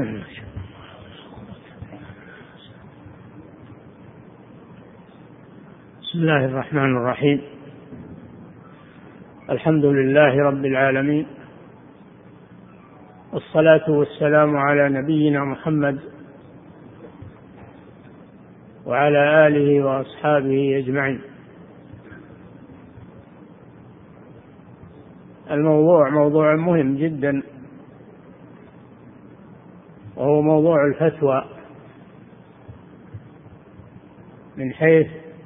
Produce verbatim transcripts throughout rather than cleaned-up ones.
بسم الله الرحمن الرحيم. الحمد لله رب العالمين، والصلاة والسلام على نبينا محمد وعلى آله وأصحابه أجمعين. الموضوع موضوع مهم جدا، وهو موضوع الفتوى من حيث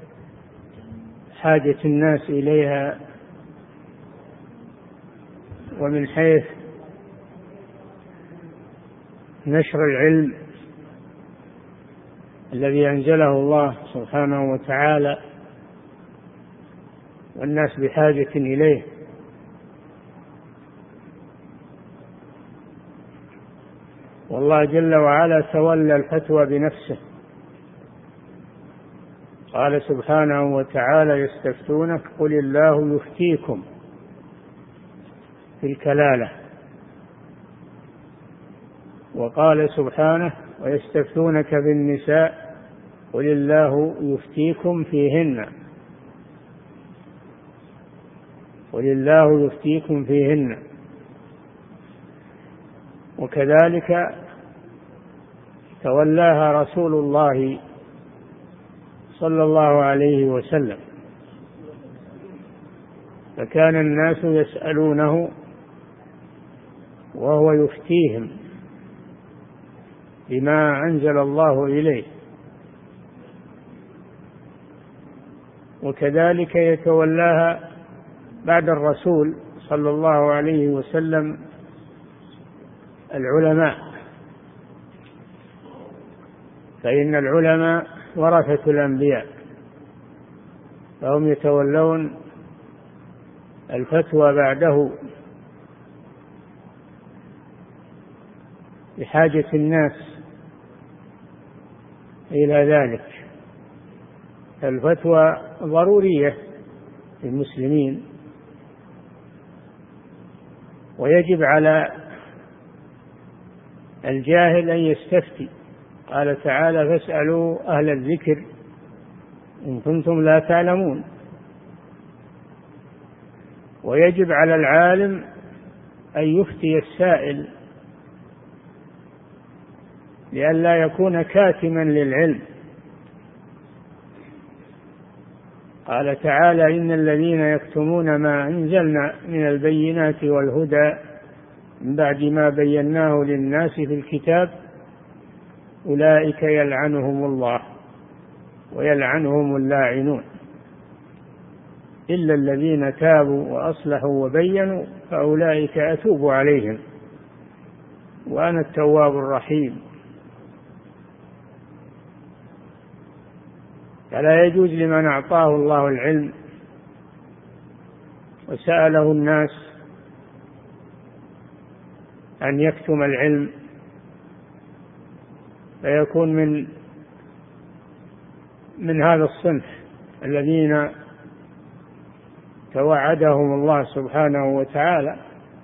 حاجة الناس إليها، ومن حيث نشر العلم الذي أنزله الله سبحانه وتعالى والناس بحاجة إليه. والله جل وعلا تولى الفتوى بنفسه، قال سبحانه وتعالى: يستفتونك قل الله يفتيكم في الكلالة. وقال سبحانه: ويستفتونك في النساء قل الله يفتيكم فيهن قل الله يفتيكم فيهن. وكذلك تولاها رسول الله صلى الله عليه وسلم، فكان الناس يسألونه وهو يفتيهم بما أنزل الله إليه. وكذلك يتولاها بعد الرسول صلى الله عليه وسلم العلماء، فإن العلماء ورثة الأنبياء، فهم يتولون الفتوى بعده بحاجة الناس إلى ذلك. الفتوى ضرورية للمسلمين، ويجب على الجاهل أن يستفتي. قال تعالى: فاسألوا أهل الذكر إن كنتم لا تعلمون. ويجب على العالم أن يفتي السائل لئلا يكون كاتما للعلم. قال تعالى: إن الذين يكتمون ما أنزلنا من البينات والهدى من بعد ما بيناه للناس في الكتاب أولئك يلعنهم الله ويلعنهم اللاعنون إلا الذين تابوا وأصلحوا وبينوا فأولئك أتوب عليهم وأنا التواب الرحيم. فلا يجوز لمن أعطاه الله العلم وسأله الناس أن يكتم العلم، فيكون من من هذا الصنف الذين توعدهم الله سبحانه وتعالى.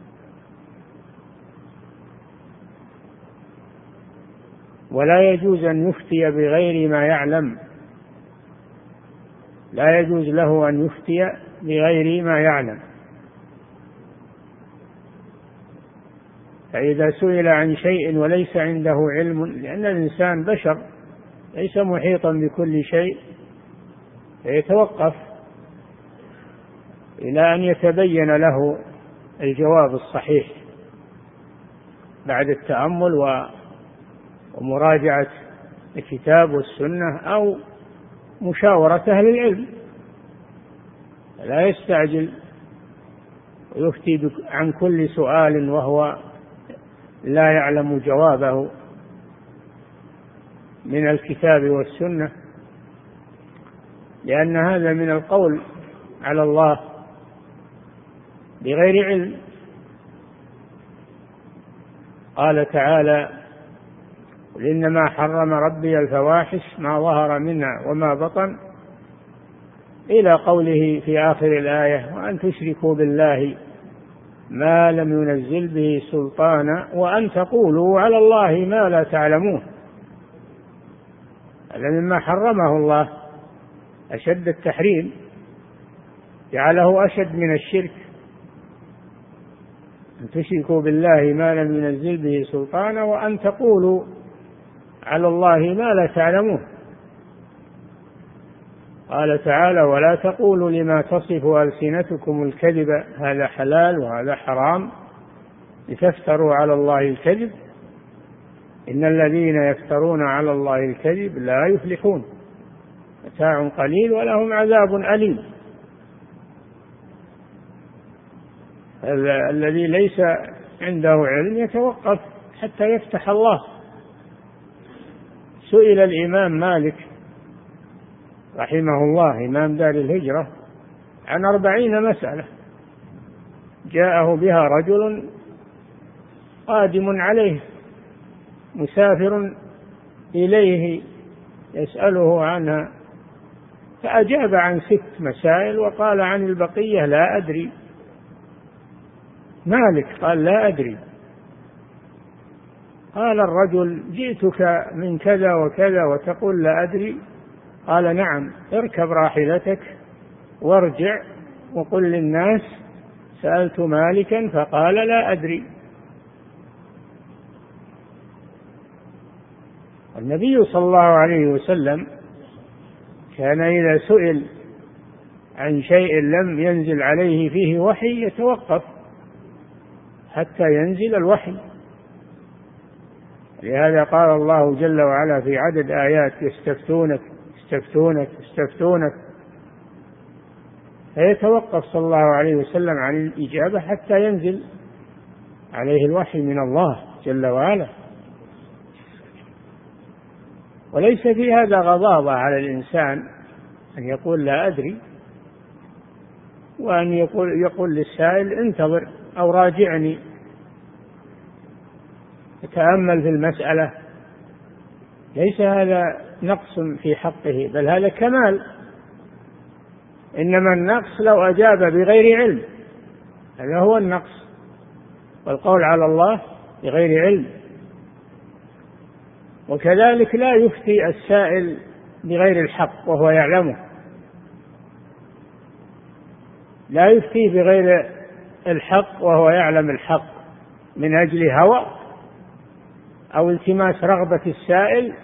ولا يجوز أن يفتي بغير ما يعلم، لا يجوز له أن يفتي بغير ما يعلم. فإذا سئل عن شيء وليس عنده علم، لأن الإنسان بشر ليس محيطا بكل شيء، فيتوقف إلى أن يتبين له الجواب الصحيح بعد التأمل ومراجعة الكتاب والسنة أو مشاورة أهل العلم. لا يستعجل ويفتي عن كل سؤال وهو لا يعلم جوابه من الكتاب والسنة، لأن هذا من القول على الله بغير علم. قال تعالى: قل إنما حرم ربي الفواحش ما ظهر منها وما بطن، إلى قوله في آخر الآية: وأن تشركوا بالله ما لم ينزل به سلطانا وأن تقولوا على الله ما لا تعلمون. هذا مما حرمه الله أشد التحريم، جعله أشد من الشرك، أن تشركوا بالله ما لم ينزل به سلطانا وأن تقولوا على الله ما لا تعلمون. قال تعالى: ولا تقولوا لما تصف ألسنتكم الكذب هذا حلال وهذا حرام لتفتروا على الله الكذب إن الذين يفترون على الله الكذب لا يفلحون متاع قليل ولهم عذاب أليم. الذي ليس عنده علم يتوقف حتى يفتح الله. سئل الإمام مالك رحمه الله إمام دار الهجرة عن أربعين مسألة جاءه بها رجل قادم عليه مسافر إليه يسأله عنها، فأجاب عن ست مسائل وقال عن البقية لا أدري. مالك قال: لا أدري. قال الرجل: جئتك من كذا وكذا وتقول لا أدري؟ قال: نعم. اركب راحلتك وارجع وقل للناس سألت مالكا فقال لا أدري. النبي صلى الله عليه وسلم كان إذا سئل عن شيء لم ينزل عليه فيه وحي يتوقف حتى ينزل الوحي. لهذا قال الله جل وعلا في عدد آيات: يستفتونك يستفتونك يستفتونك، فيتوقف صلى الله عليه وسلم عن الإجابة حتى ينزل عليه الوحي من الله جل وعلا. وليس في هذا غضاضة على الإنسان أن يقول لا أدري، وأن يقول, يقول للسائل انتظر أو راجعني تأمل في المسألة. ليس هذا نقص في حقه، بل هذا كمال. إنما النقص لو أجاب بغير علم، هذا هو النقص، والقول على الله بغير علم. وكذلك لا يفتي السائل بغير الحق وهو يعلمه، لا يفتي بغير الحق وهو يعلم الحق من أجل هوى أو التماس رغبة السائل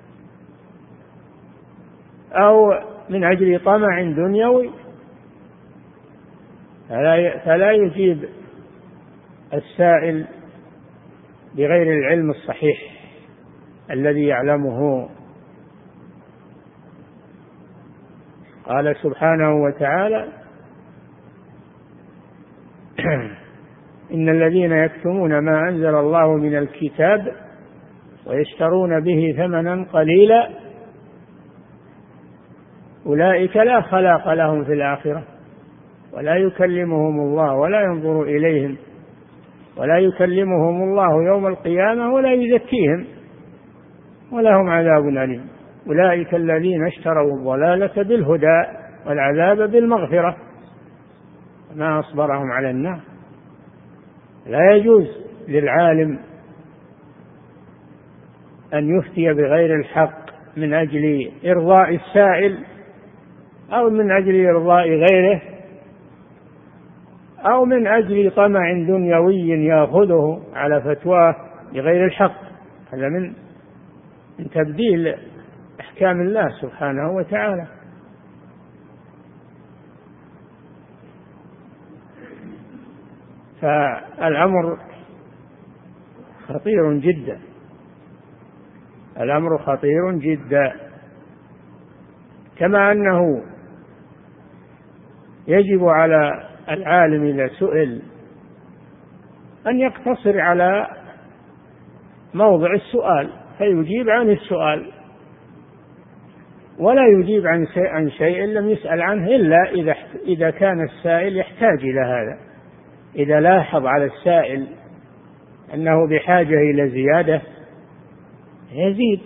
أو من أجل طمع دنيوي، فلا يجيب السائل بغير العلم الصحيح الذي يعلمه. قال سبحانه وتعالى: إن الذين يكتمون ما أنزل الله من الكتاب ويشترون به ثمنا قليلا أولئك لا خلاق لهم في الآخرة ولا يكلمهم الله ولا ينظر إليهم ولا يكلمهم الله يوم القيامة ولا يزكيهم ولهم عذاب أليم. أولئك الذين اشتروا الضلالة بالهدى والعذاب بالمغفرة ما أصبرهم على النار. لا يجوز للعالم أن يفتي بغير الحق من أجل إرضاء السائل أو من أجل إرضاء غيره أو من أجل طمع دنيوي يأخذه على فتواه بغير الحق. هذا من من تبديل أحكام الله سبحانه وتعالى. فالأمر خطير جدا، الأمر خطير جدا. كما أنه يجب على العالم إذا سئل أن يقتصر على موضع السؤال فيجيب عن السؤال، ولا يجيب عن عن شيء لم يسأل عنه إلا إذا إذا كان السائل يحتاج إلى هذا. إذا لاحظ على السائل أنه بحاجة إلى زيادة يزيد.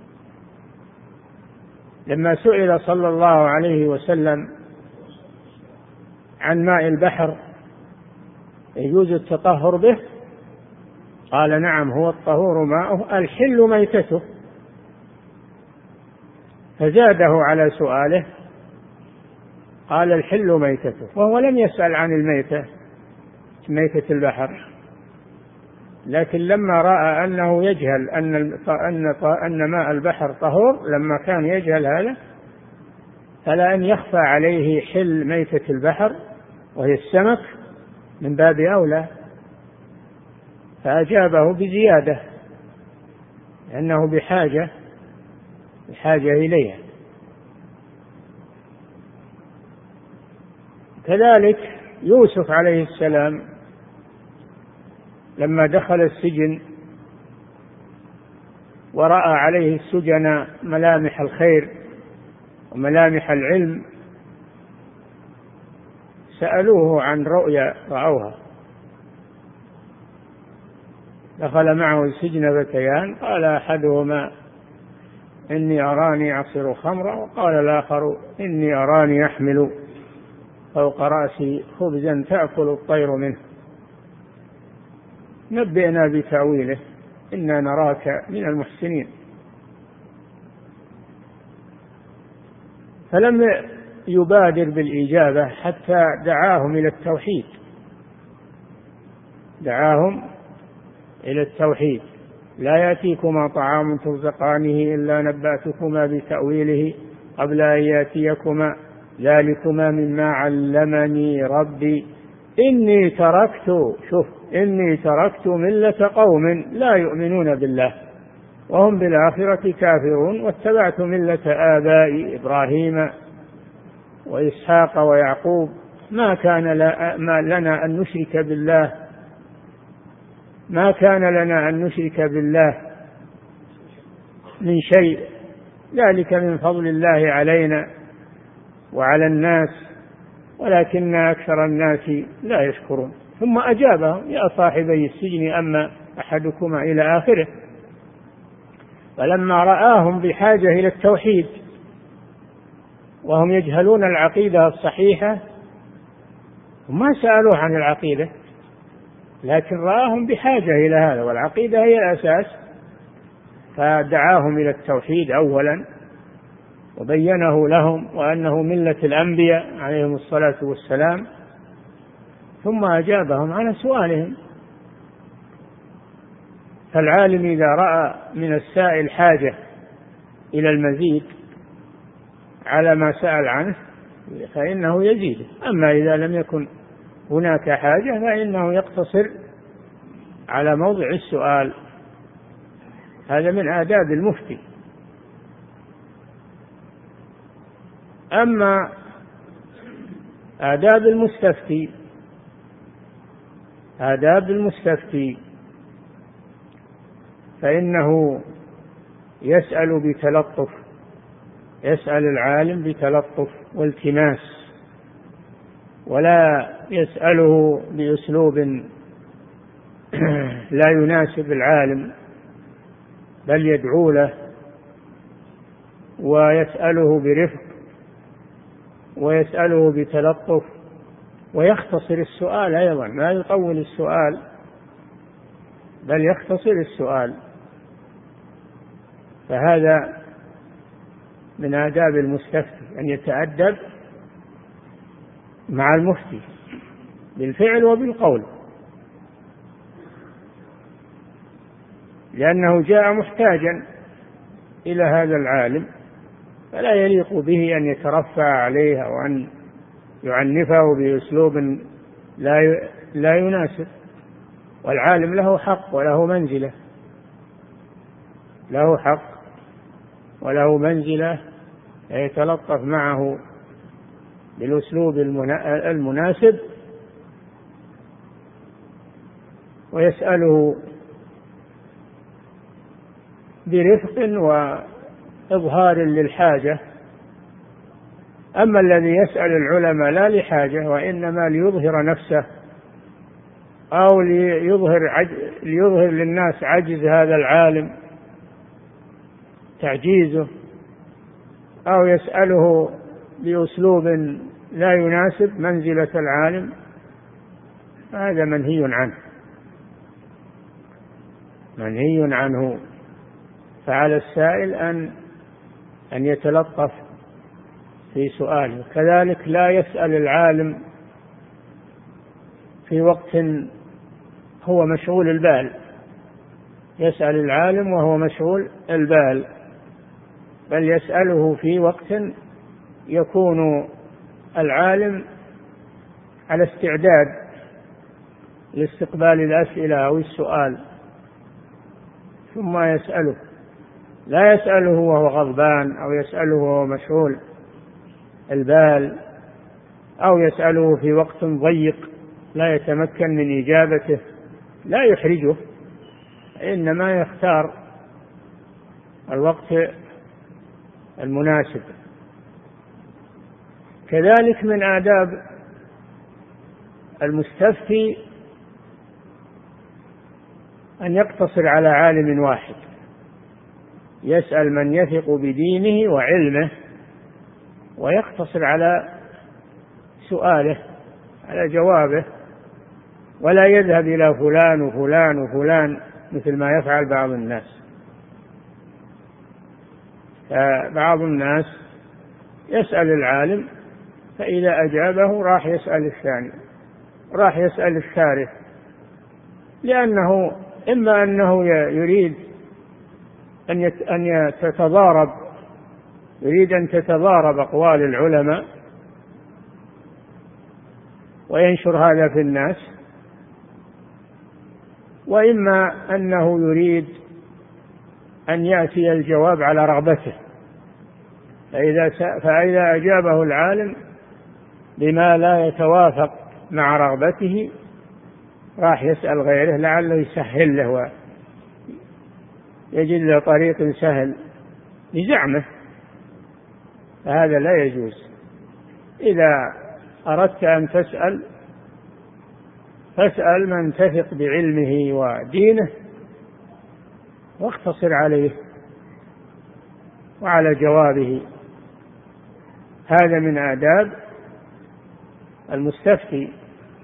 لما سئل صلى الله عليه وسلم عن ماء البحر يجوز التطهر به؟ قال نعم، هو الطهور ماؤه الحل ميتته. فزاده على سؤاله قال الحل ميتته، وهو لم يسأل عن الميتة ميتة البحر، لكن لما رأى أنه يجهل أن أن ماء البحر طهور، لما كان يجهل هذا فلا أن يخفى عليه حل ميتة البحر وهي السمك من باب أولى، فأجابه بزيادة لأنه بحاجة بحاجة إليها. كذلك يوسف عليه السلام لما دخل السجن ورأى عليه السجن ملامح الخير وملامح العلم، سألوه عن رؤيا رأوها. دخل معه السجن فتيان، قال أحدهما إني أراني أعصر خمرا، وقال الآخر إني أراني أحمل فوق رأسي خبزا تأكل الطير منه، نبئنا بتأويله إنا نراك من المحسنين. فلم يبادر بالإجابة حتى دعاهم إلى التوحيد، دعاهم إلى التوحيد. لا يأتيكما طعام ترزقانه إلا نبأتكما بتأويله قبل أن يأتيكما ذلكما مما علمني ربي إني تركت شوف إني تركت ملة قوم لا يؤمنون بالله وهم بالآخرة كافرون واتبعت ملة آبائي إبراهيم وإسحاق ويعقوب ما كان لنا أن نشرك بالله ما كان لنا أن نشرك بالله من شيء، ذلك من فضل الله علينا وعلى الناس ولكن أكثر الناس لا يشكرون. ثم أجابهم يا صاحبي السجن أما أحدكما إلى آخره. فلما رآهم بحاجة إلى التوحيد وهم يجهلون العقيدة الصحيحة وما سألوه عن العقيدة، لكن رآهم بحاجة إلى هذا، والعقيدة هي الأساس، فدعاهم إلى التوحيد أولا وبينه لهم وأنه ملة الأنبياء عليهم الصلاة والسلام، ثم أجابهم على سؤالهم. فالعالم إذا رأى من السائل حاجة إلى المزيد على ما سأل عنه فإنه يزيد، أما إذا لم يكن هناك حاجة فإنه يقتصر على موضع السؤال. هذا من آداب المفتي. أما آداب المستفتي آداب المستفتي فإنه يسأل بتلطف، يسأل العالم بتلطف والتماس، ولا يسأله بأسلوب لا يناسب العالم، بل يدعو له ويسأله برفق ويسأله بتلطف، ويختصر السؤال أيضا، ما يطول السؤال بل يختصر السؤال. فهذا من آداب المستفتي أن يتأدب مع المفتي بالفعل وبالقول، لأنه جاء محتاجا إلى هذا العالم، فلا يليق به أن يترفع عليه أو أن يعنفه بأسلوب لا لا يناسب. والعالم له حق وله منزلة، له حق وله منزلة، يتلطف معه بالأسلوب المناسب ويسأله برفق وإظهار للحاجة. أما الذي يسأل العلماء لا لحاجة وإنما ليظهر نفسه أو ليظهر, عج... ليظهر للناس عجز هذا العالم، تعجيزه، أو يسأله بأسلوب لا يناسب منزلة العالم، هذا منهي عنه منهي عنه. فعلى السائل أن أن يتلطف في سؤاله. كذلك لا يسأل العالم في وقت هو مشغول البال، يسأل العالم وهو مشغول البال، بل يسأله في وقت يكون العالم على استعداد لاستقبال الأسئلة أو السؤال، ثم يسأله. لا يسأله وهو غضبان أو يسأله وهو مشغول البال أو يسأله في وقت ضيق لا يتمكن من إجابته، لا يحرجه، إنما يختار الوقت المناسب. كذلك من آداب المستفتي أن يقتصر على عالم واحد، يسأل من يثق بدينه وعلمه ويقتصر على سؤاله على جوابه، ولا يذهب إلى فلان وفلان وفلان مثل ما يفعل بعض الناس. فبعض الناس يسأل العالم فإذا أجابه راح يسأل الثاني، راح يسأل الثالث، لأنه إما أنه يريد أن تتضارب يريد أن تتضارب أقوال العلماء وينشر هذا في الناس، وإما أنه يريد أن يأتي الجواب على رغبته، فإذا فإذا أجابه العالم بما لا يتوافق مع رغبته راح يسأل غيره لعله يسهل له ويجد له طريق سهل لزعمه، فهذا لا يجوز. إذا أردت أن تسأل فاسأل من تثق بعلمه ودينه واقتصر عليه وعلى جوابه. هذا من آداب المستفتي.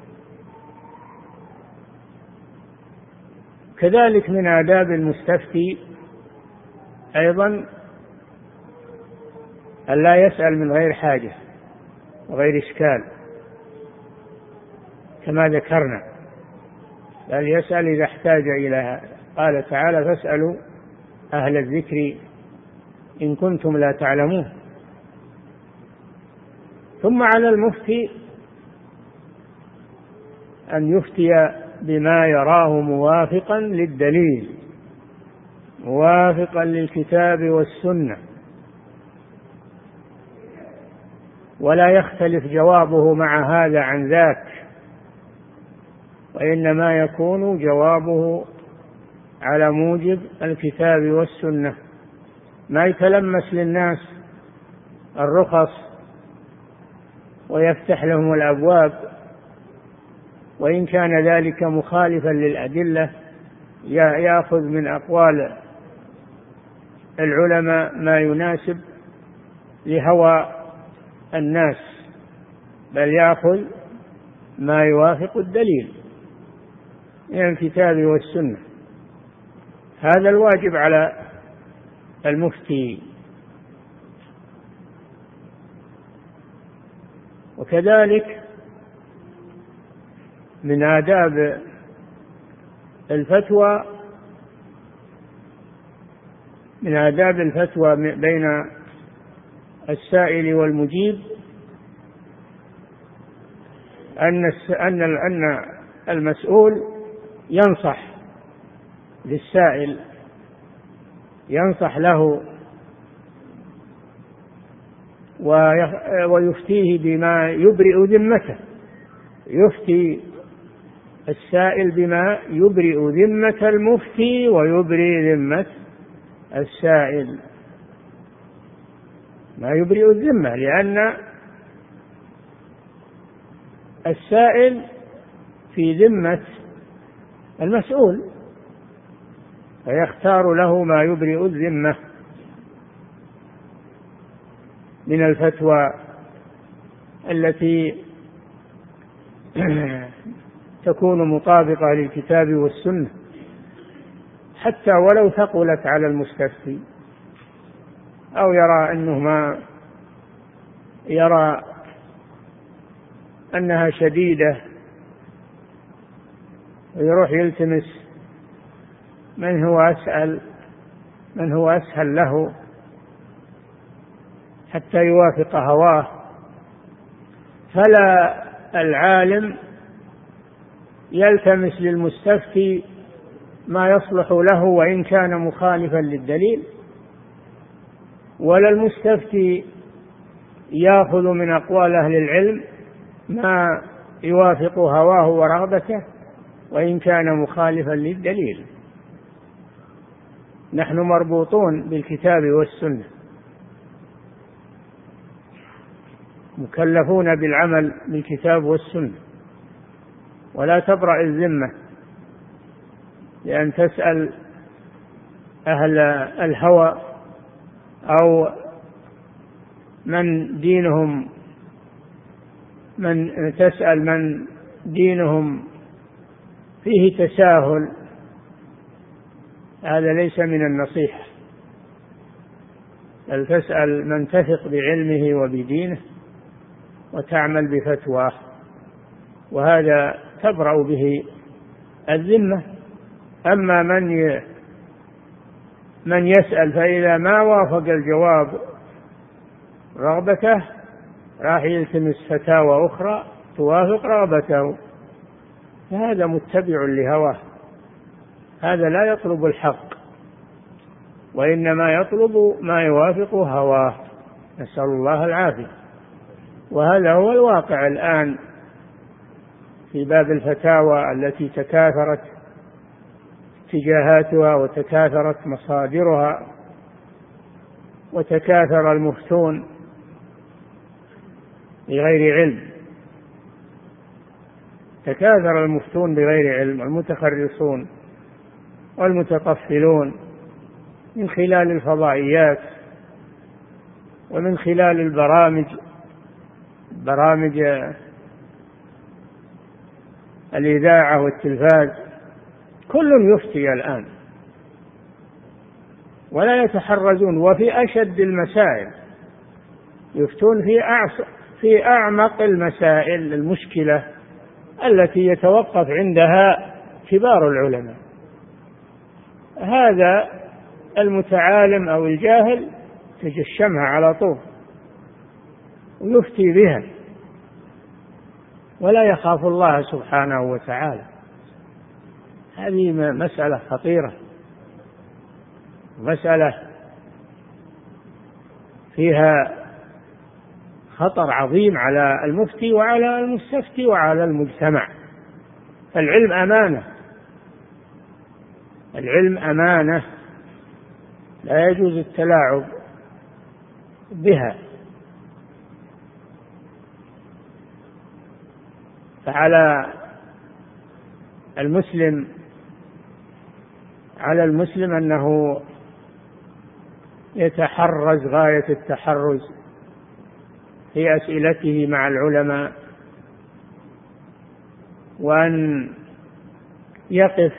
كذلك من آداب المستفتي أيضا أن لا يسأل من غير حاجة وغير إشكال كما ذكرنا، بل يسأل إذا احتاج إلى. قال تعالى: فاسألوا أهل الذكر إن كنتم لا تعلمون. ثم على المفتي أن يفتي بما يراه موافقا للدليل، موافقا للكتاب والسنة، ولا يختلف جوابه مع هذا عن ذاك، وإنما يكون جوابه على موجب الكتاب والسنة، ما يتلمس للناس الرخص ويفتح لهم الأبواب، وإن كان ذلك مخالفا للأدلة يأخذ من أقوال العلماء ما يناسب لهوى الناس، بل يأخذ ما يوافق الدليل من الكتاب والسنة. هذا الواجب على المفتي. وكذلك من آداب الفتوى من آداب الفتوى بين السائل والمجيب أن أن أن المسؤول ينصح للسائل، ينصح له ويفتيه بما يبرئ ذمته، يفتي السائل بما يبرئ ذمة المفتي ويبرئ ذمة السائل، ما يبرئ الذمة، لأن السائل في ذمة المسؤول، فيختار له ما يبرئ الذمة من الفتوى التي تكون مطابقة للكتاب والسنة حتى ولو ثقلت على المستفتي أو يرى أنه ما يرى أنها شديدة ويروح يلتمس من هو أسهل من هو أسهل له حتى يوافق هواه. فلا العالم يلتمس للمستفتي ما يصلح له وإن كان مخالفا للدليل، ولا المستفتي يأخذ من أقوال أهل العلم ما يوافق هواه ورغبته وإن كان مخالفا للدليل. نحن مربوطون بالكتاب والسنة، مكلفون بالعمل بالكتاب والسنة، ولا تبرأ الذمة لأن تسأل أهل الهوى أو من دينهم من تسأل من دينهم فيه تساهل. هذا ليس من النصيحة، بل تسأل من تثق بعلمه وبدينه وتعمل بفتواه، وهذا تبرأ به الذمة. أما من من يسأل فإذا ما وافق الجواب رغبته راح يلتمس فتاوى أخرى توافق رغبته، فهذا متبع لهواه، هذا لا يطلب الحق وإنما يطلب ما يوافق هواه، نسأل الله العافية. وهذا هو الواقع الآن في باب الفتاوى التي تكاثرت اتجاهاتها وتكاثرت مصادرها وتكاثر المفتون بغير علم تكاثر المفتون بغير علم والمتخرصون والمتطفلون من خلال الفضائيات ومن خلال البرامج برامج الإذاعة والتلفاز، كل يفتي الآن ولا يتحرزون، وفي أشد المسائل يفتون في في أعمق المسائل المشكلة التي يتوقف عندها كبار العلماء. هذا المتعالم أو الجاهل تجشمها على طول ويفتي بها ولا يخاف الله سبحانه وتعالى. هذه مسألة خطيرة، مسألة فيها خطر عظيم على المفتي وعلى المستفتي وعلى المجتمع. فالعلم أمانة، العلم أمانة لا يجوز التلاعب بها. فعلى المسلم على المسلم أنه يتحرز غاية التحرز في أسئلته مع العلماء، وأن يقف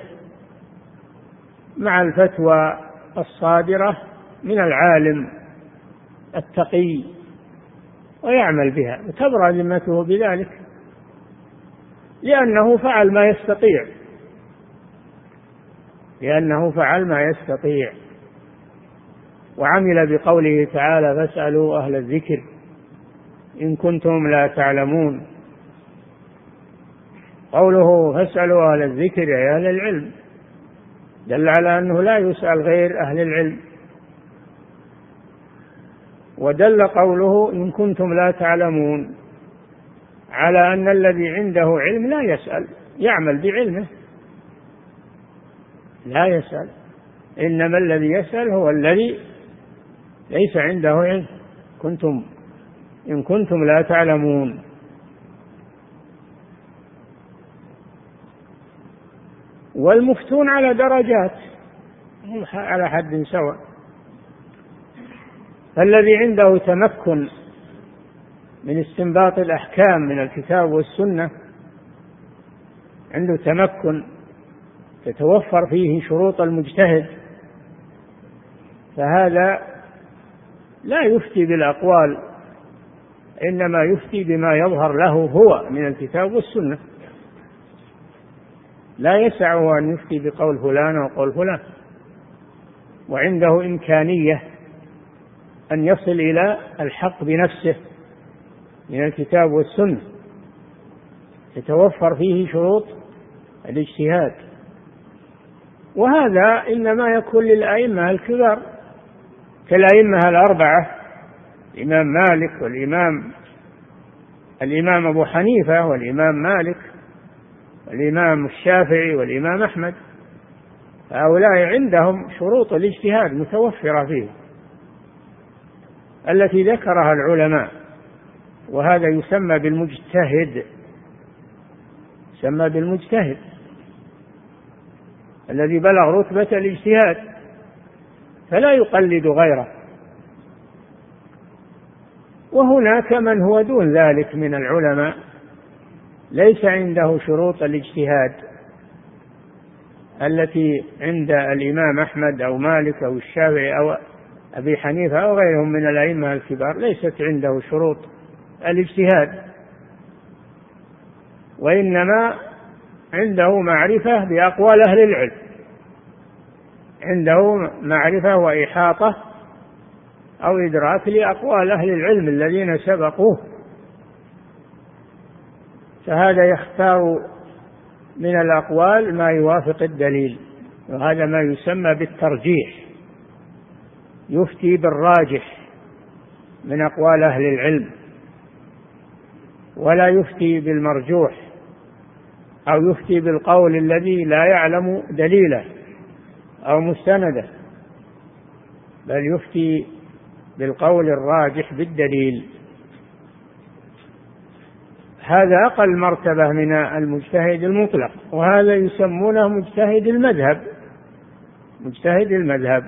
مع الفتوى الصادرة من العالم التقي ويعمل بها وتبرأ ذمته بذلك، لأنه فعل ما يستطيع لأنه فعل ما يستطيع وعمل بقوله تعالى: فاسألوا أهل الذكر إن كنتم لا تعلمون. قوله فاسألوا أهل الذكر أي أهل العلم دل على أنه لا يسأل غير أهل العلم، ودل قوله إن كنتم لا تعلمون على أن الذي عنده علم لا يسأل، يعمل بعلمه لا يسأل، إنما الذي يسأل هو الذي ليس عنده علم. كنتم إن كنتم لا تعلمون. والمفتون على درجات على حد سواء، فالذي عنده تمكن من استنباط الأحكام من الكتاب والسنة عنده تمكن تتوفر فيه شروط المجتهد، فهذا لا يفتي بالأقوال، إنما يفتي بما يظهر له هو من الكتاب والسنة، لا يسعه أن يفتي بقول فلان وقول فلان، وعنده إمكانية أن يصل إلى الحق بنفسه من الكتاب والسنة، يتوفر فيه شروط الاجتهاد. وهذا إنما يكون للأئمة الكبار كالأئمة الأربعة، الإمام مالك والإمام الإمام أبو حنيفة والإمام مالك والإمام الشافعي والإمام أحمد، هؤلاء عندهم شروط الاجتهاد متوفرة فيه التي ذكرها العلماء، وهذا يسمى بالمجتهد، يسمى بالمجتهد الذي بلغ رتبة الاجتهاد فلا يقلد غيره. وهناك من هو دون ذلك من العلماء ليس عنده شروط الاجتهاد التي عند الإمام أحمد أو مالك أو الشافعي أو أبي حنيفة أو غيرهم من الأئمة الكبار، ليست عنده شروط الاجتهاد، وإنما عنده معرفة بأقوال أهل العلم، عنده معرفة وإحاطة أو إدراك لأقوال أهل العلم الذين سبقوه، فهذا يختار من الأقوال ما يوافق الدليل، وهذا ما يسمى بالترجيح، يفتي بالراجح من أقوال أهل العلم ولا يفتي بالمرجوح أو يفتي بالقول الذي لا يعلم دليله أو مستنده، بل يفتي بالقول الراجح بالدليل. هذا أقل مرتبة من المجتهد المطلق، وهذا يسمونه مجتهد المذهب. مجتهد المذهب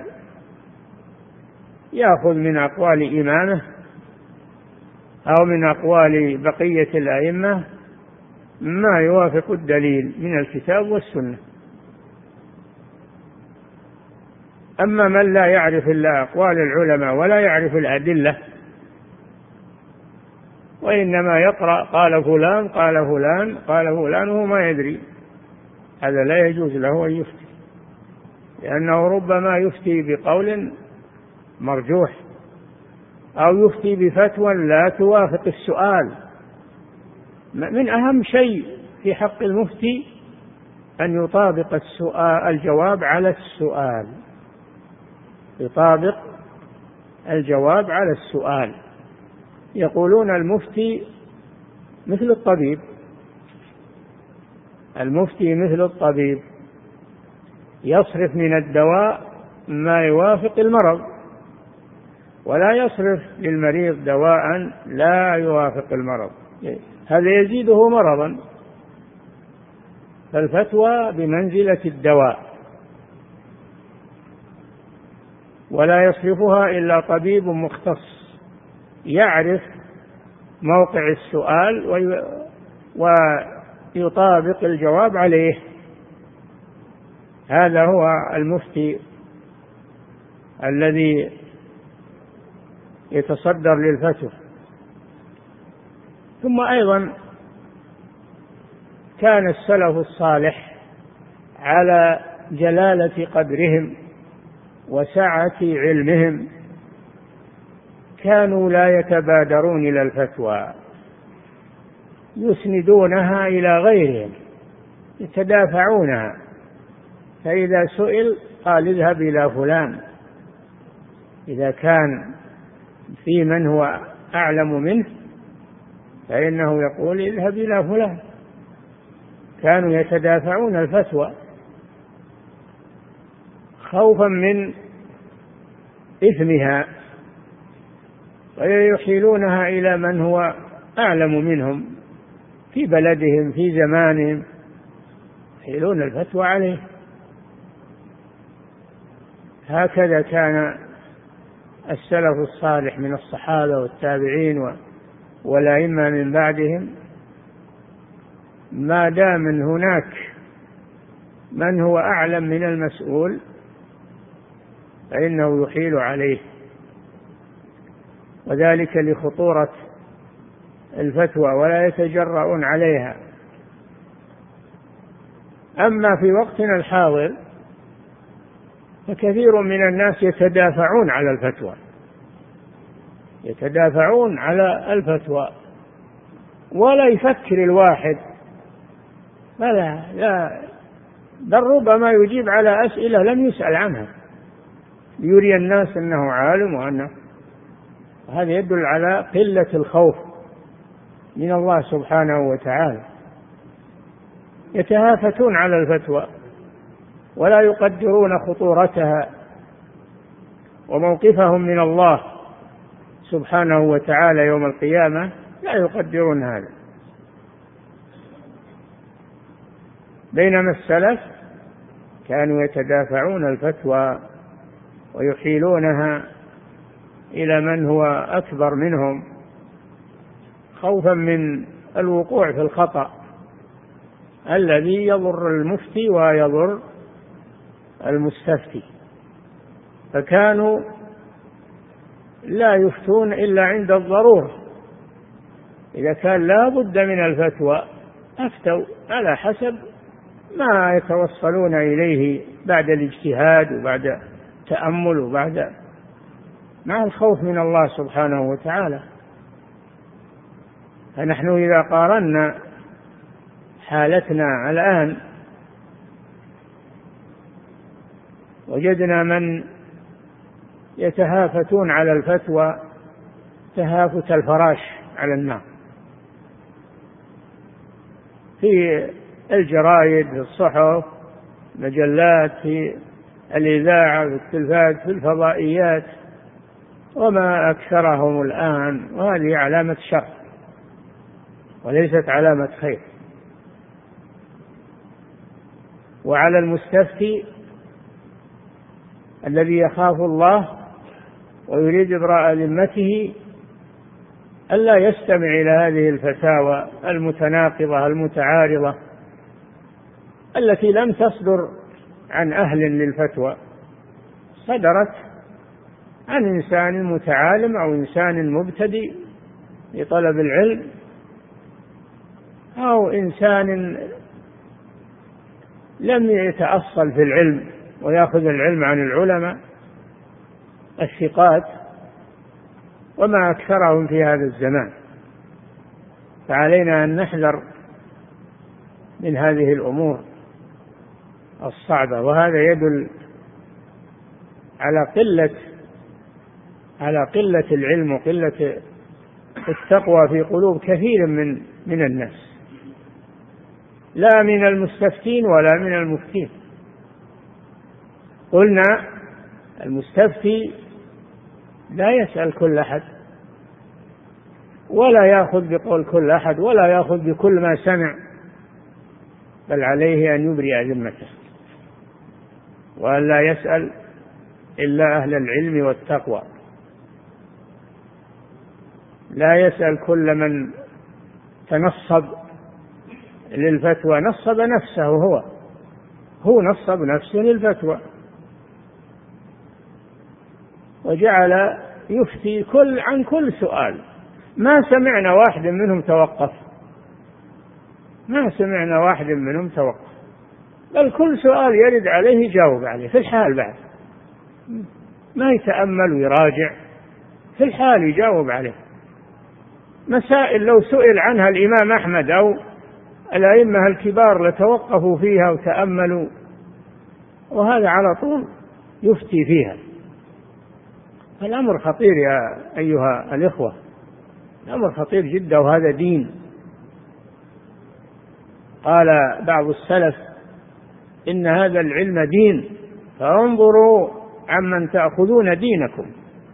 يأخذ من أقوال إمامه أو من أقوال بقية الأئمة ما يوافق الدليل من الكتاب والسنة. أما من لا يعرف إلا أقوال العلماء ولا يعرف الأدلة، وإنما يقرأ قال فلان قال فلان قال فلان وهو ما يدري، هذا لا يجوز له أن يفتي، لأنه ربما يفتي بقول مرجوح أو يفتي بفتوى لا توافق السؤال. من أهم شيء في حق المفتي أن يطابق السؤال الجواب على السؤال، يطابق الجواب على السؤال. يقولون المفتي مثل الطبيب، المفتي مثل الطبيب يصرف من الدواء ما يوافق المرض، ولا يصرف للمريض دواء لا يوافق المرض، هذا يزيده مرضا. فالفتوى بمنزلة الدواء، ولا يصرفها إلا طبيب مختص يعرف موقع السؤال ويطابق الجواب عليه. هذا هو المفتي الذي يتصدر للفتوى. ثم أيضا كان السلف الصالح على جلالة قدرهم وسعة علمهم كانوا لا يتبادرون إلى الفتوى، يسندونها إلى غيرهم، يتدافعونها، فإذا سئل قال اذهب إلى فلان، إذا كان في من هو أعلم منه فإنه يقول اذهب إلى فلان. كانوا يتدافعون الفتوى خوفا من إثمها، ويحيلونها إلى من هو أعلم منهم في بلدهم في زمانهم، يحيلون الفتوى عليه. هكذا كان السلف الصالح من الصحابة والتابعين والأئمة من بعدهم ما دام هناك من هو أعلم من المسؤول فإنه يحيل عليه، وذلك لخطورة الفتوى ولا يتجرؤون عليها. أما في وقتنا الحاضر فكثير من الناس يتدافعون على الفتوى يتدافعون على الفتوى ولا يفكر الواحد، لا لا بل ربما يجيب على أسئلة لم يسأل عنها يري الناس أنه عالم، وأنه هذا يدل على قلة الخوف من الله سبحانه وتعالى. يتهافتون على الفتوى ولا يقدرون خطورتها وموقفهم من الله سبحانه وتعالى يوم القيامة، لا يقدرون هذا. بينما السلف كانوا يتدافعون الفتوى ويحيلونها إلى من هو أكبر منهم خوفا من الوقوع في الخطأ الذي يضر المفتي ويضر المستفتي، فكانوا لا يفتون إلا عند الضرورة. إذا كان لا بد من الفتوى أفتوا على حسب ما يتوصلون إليه بعد الاجتهاد وبعد تأمل وبعد مع الخوف من الله سبحانه وتعالى. فنحن إذا قارنا حالتنا الآن وجدنا من يتهافتون على الفتوى تهافت الفراش على النار، في الجرائد، في الصحف، مجلات، في الإذاعة، في التلفاز، في الفضائيات، وما أكثرهم الآن، وهذه علامة شر وليست علامة خير. وعلى المستفتي الذي يخاف الله ويريد إبراء ذمته ألا يستمع إلى هذه الفتاوى المتناقضة المتعارضة التي لم تصدر عن أهل للفتوى، صدرت عن إنسان متعالم أو إنسان مبتدئ لطلب العلم أو إنسان لم يتأصل في العلم ويأخذ العلم عن العلماء الثقات، وما أكثرهم في هذا الزمان. فعلينا أن نحذر من هذه الأمور الصعبة، وهذا يدل على قلة على قلة العلم وقلة التقوى في قلوب كثير من من الناس، لا من المستفتين ولا من المفتين. قلنا المستفتي لا يسأل كل أحد ولا يأخذ بقول كل أحد ولا يأخذ بكل ما سمع، بل عليه أن يبرئ ذمته وأن لا يسأل إلا أهل العلم والتقوى. لا يسأل كل من تنصب للفتوى، نصب نفسه، هو هو نصب نفسه للفتوى وجعل يفتي كل عن كل سؤال. ما سمعنا واحد منهم توقف، ما سمعنا واحد منهم توقف، بل كل سؤال يرد عليه يجاوب عليه في الحال، بعد ما يتأمل ويراجع، في الحال يجاوب عليه. مسائل لو سئل عنها الإمام أحمد أو الأئمة الكبار لتوقفوا فيها وتأملوا، وهذا على طول يفتي فيها. الأمر خطير يا أيها الإخوة، الأمر خطير جدا، وهذا دين. قال بعض السلف إن هذا العلم دين، فانظروا عمن تأخذون دينكم،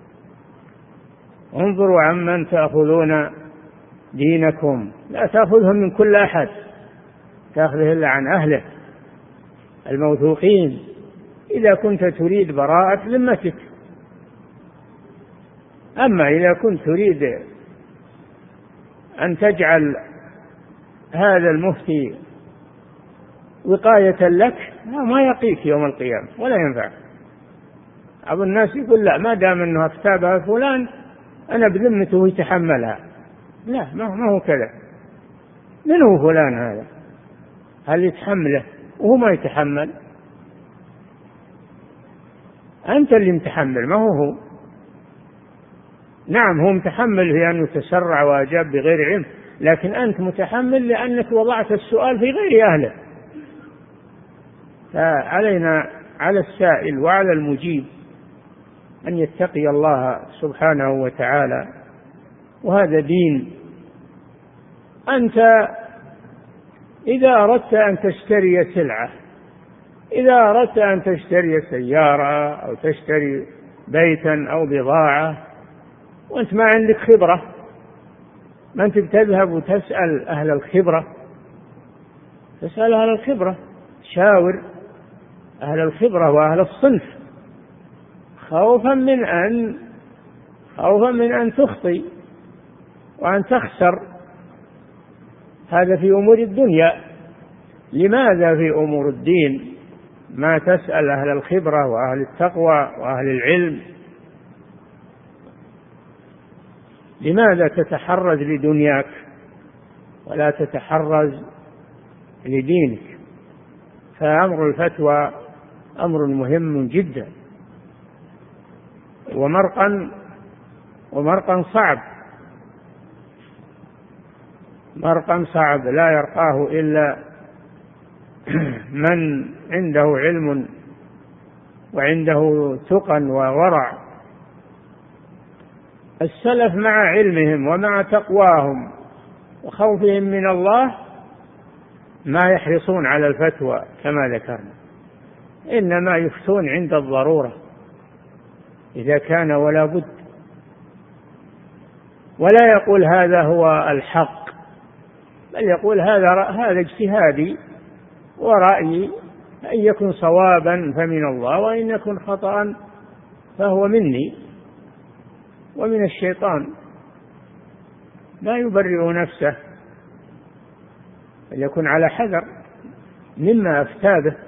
انظروا عمن تأخذون دينكم، لا تأخذهم من كل أحد، تأخذه إلا عن أهله الموثوقين إذا كنت تريد براءة ذمتك. أما إذا كنت تريد أن تجعل هذا المفتي وقاية لك ما يقيك يوم القيامة ولا ينفع. بعض الناس يقول لا، ما دام أنه أفتابها فلان أنا بذمته يتحملها. لا، ما هو كذا. من هو فلان هذا؟ هل يتحمله وهو ما يتحمل؟ أنت اللي متحمل، ما هو هو. نعم هو متحمل في أنه تسرع وأجاب بغير علم، لكن أنت متحمل لأنك وضعت السؤال في غير أهله. فعلينا، على السائل وعلى المجيب، أن يتقي الله سبحانه وتعالى، وهذا دين. أنت إذا أردت أن تشتري سلعة، إذا أردت أن تشتري سيارة أو تشتري بيتا أو بضاعة وأنت ما عندك خبرة، ما أنت بتذهب وتسأل أهل الخبرة، تسأل أهل الخبرة، شاور أهل الخبرة وأهل الصنف، خوفا من أن خوفا من أن تخطئ وأن تخسر. هذا في أمور الدنيا. لماذا في أمور الدين ما تسأل أهل الخبرة وأهل التقوى وأهل العلم؟ لماذا تتحرز لدنياك ولا تتحرز لدينك؟ فأمر الفتوى أمر مهم جدا، ومرقا ومرقا صعب، مرقا صعب لا يرقاه إلا من عنده علم وعنده تقى وورع. السلف مع علمهم ومع تقواهم وخوفهم من الله ما يحرصون على الفتوى كما ذكرنا، إنما يفتون عند الضرورة إذا كان ولا بد، ولا يقول هذا هو الحق، بل يقول هذا هذا اجتهادي ورأيي، أن يكن صوابا فمن الله وإن يكن خطأ فهو مني ومن الشيطان. لا يبرئ نفسه، بل يكن على حذر مما أفتى به.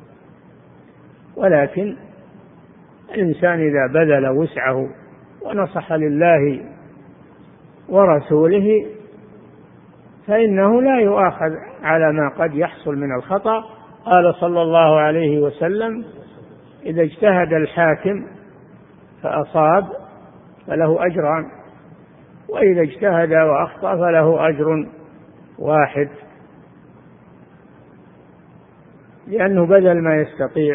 ولكن الإنسان إذا بذل وسعه ونصح لله ورسوله فإنه لا يؤاخذ على ما قد يحصل من الخطأ. قال صلى الله عليه وسلم: إذا اجتهد الحاكم فأصاب فله أجران، وإذا اجتهد وأخطأ فله أجر واحد، لأنه بذل ما يستطيع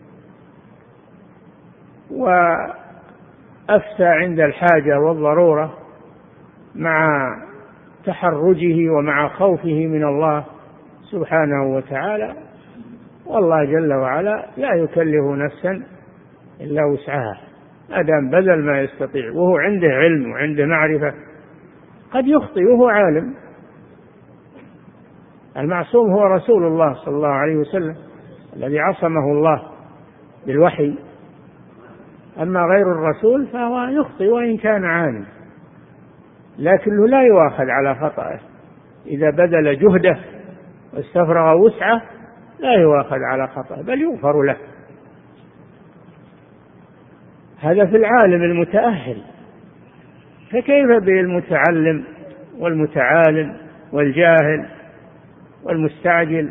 وأفتى عند الحاجة والضرورة مع تحرجه ومع خوفه من الله سبحانه وتعالى. والله جل وعلا لا يكلف نفسا إلا وسعها، أدام بذل ما يستطيع وهو عنده علم وعنده معرفة. قد يخطئ وهو عالم. المعصوم هو رسول الله صلى الله عليه وسلم الذي عصمه الله بالوحي، أما غير الرسول فهو يخطئ وإن كان عالم، لكنه لا يؤاخذ على خطأه. إذا بذل جهده واستفرغ وسعه لا يؤاخذ على خطأه، بل يغفر له. هذا في العالم المتأهل، فكيف بالمتعلم والمتعالم والجاهل والمستعجل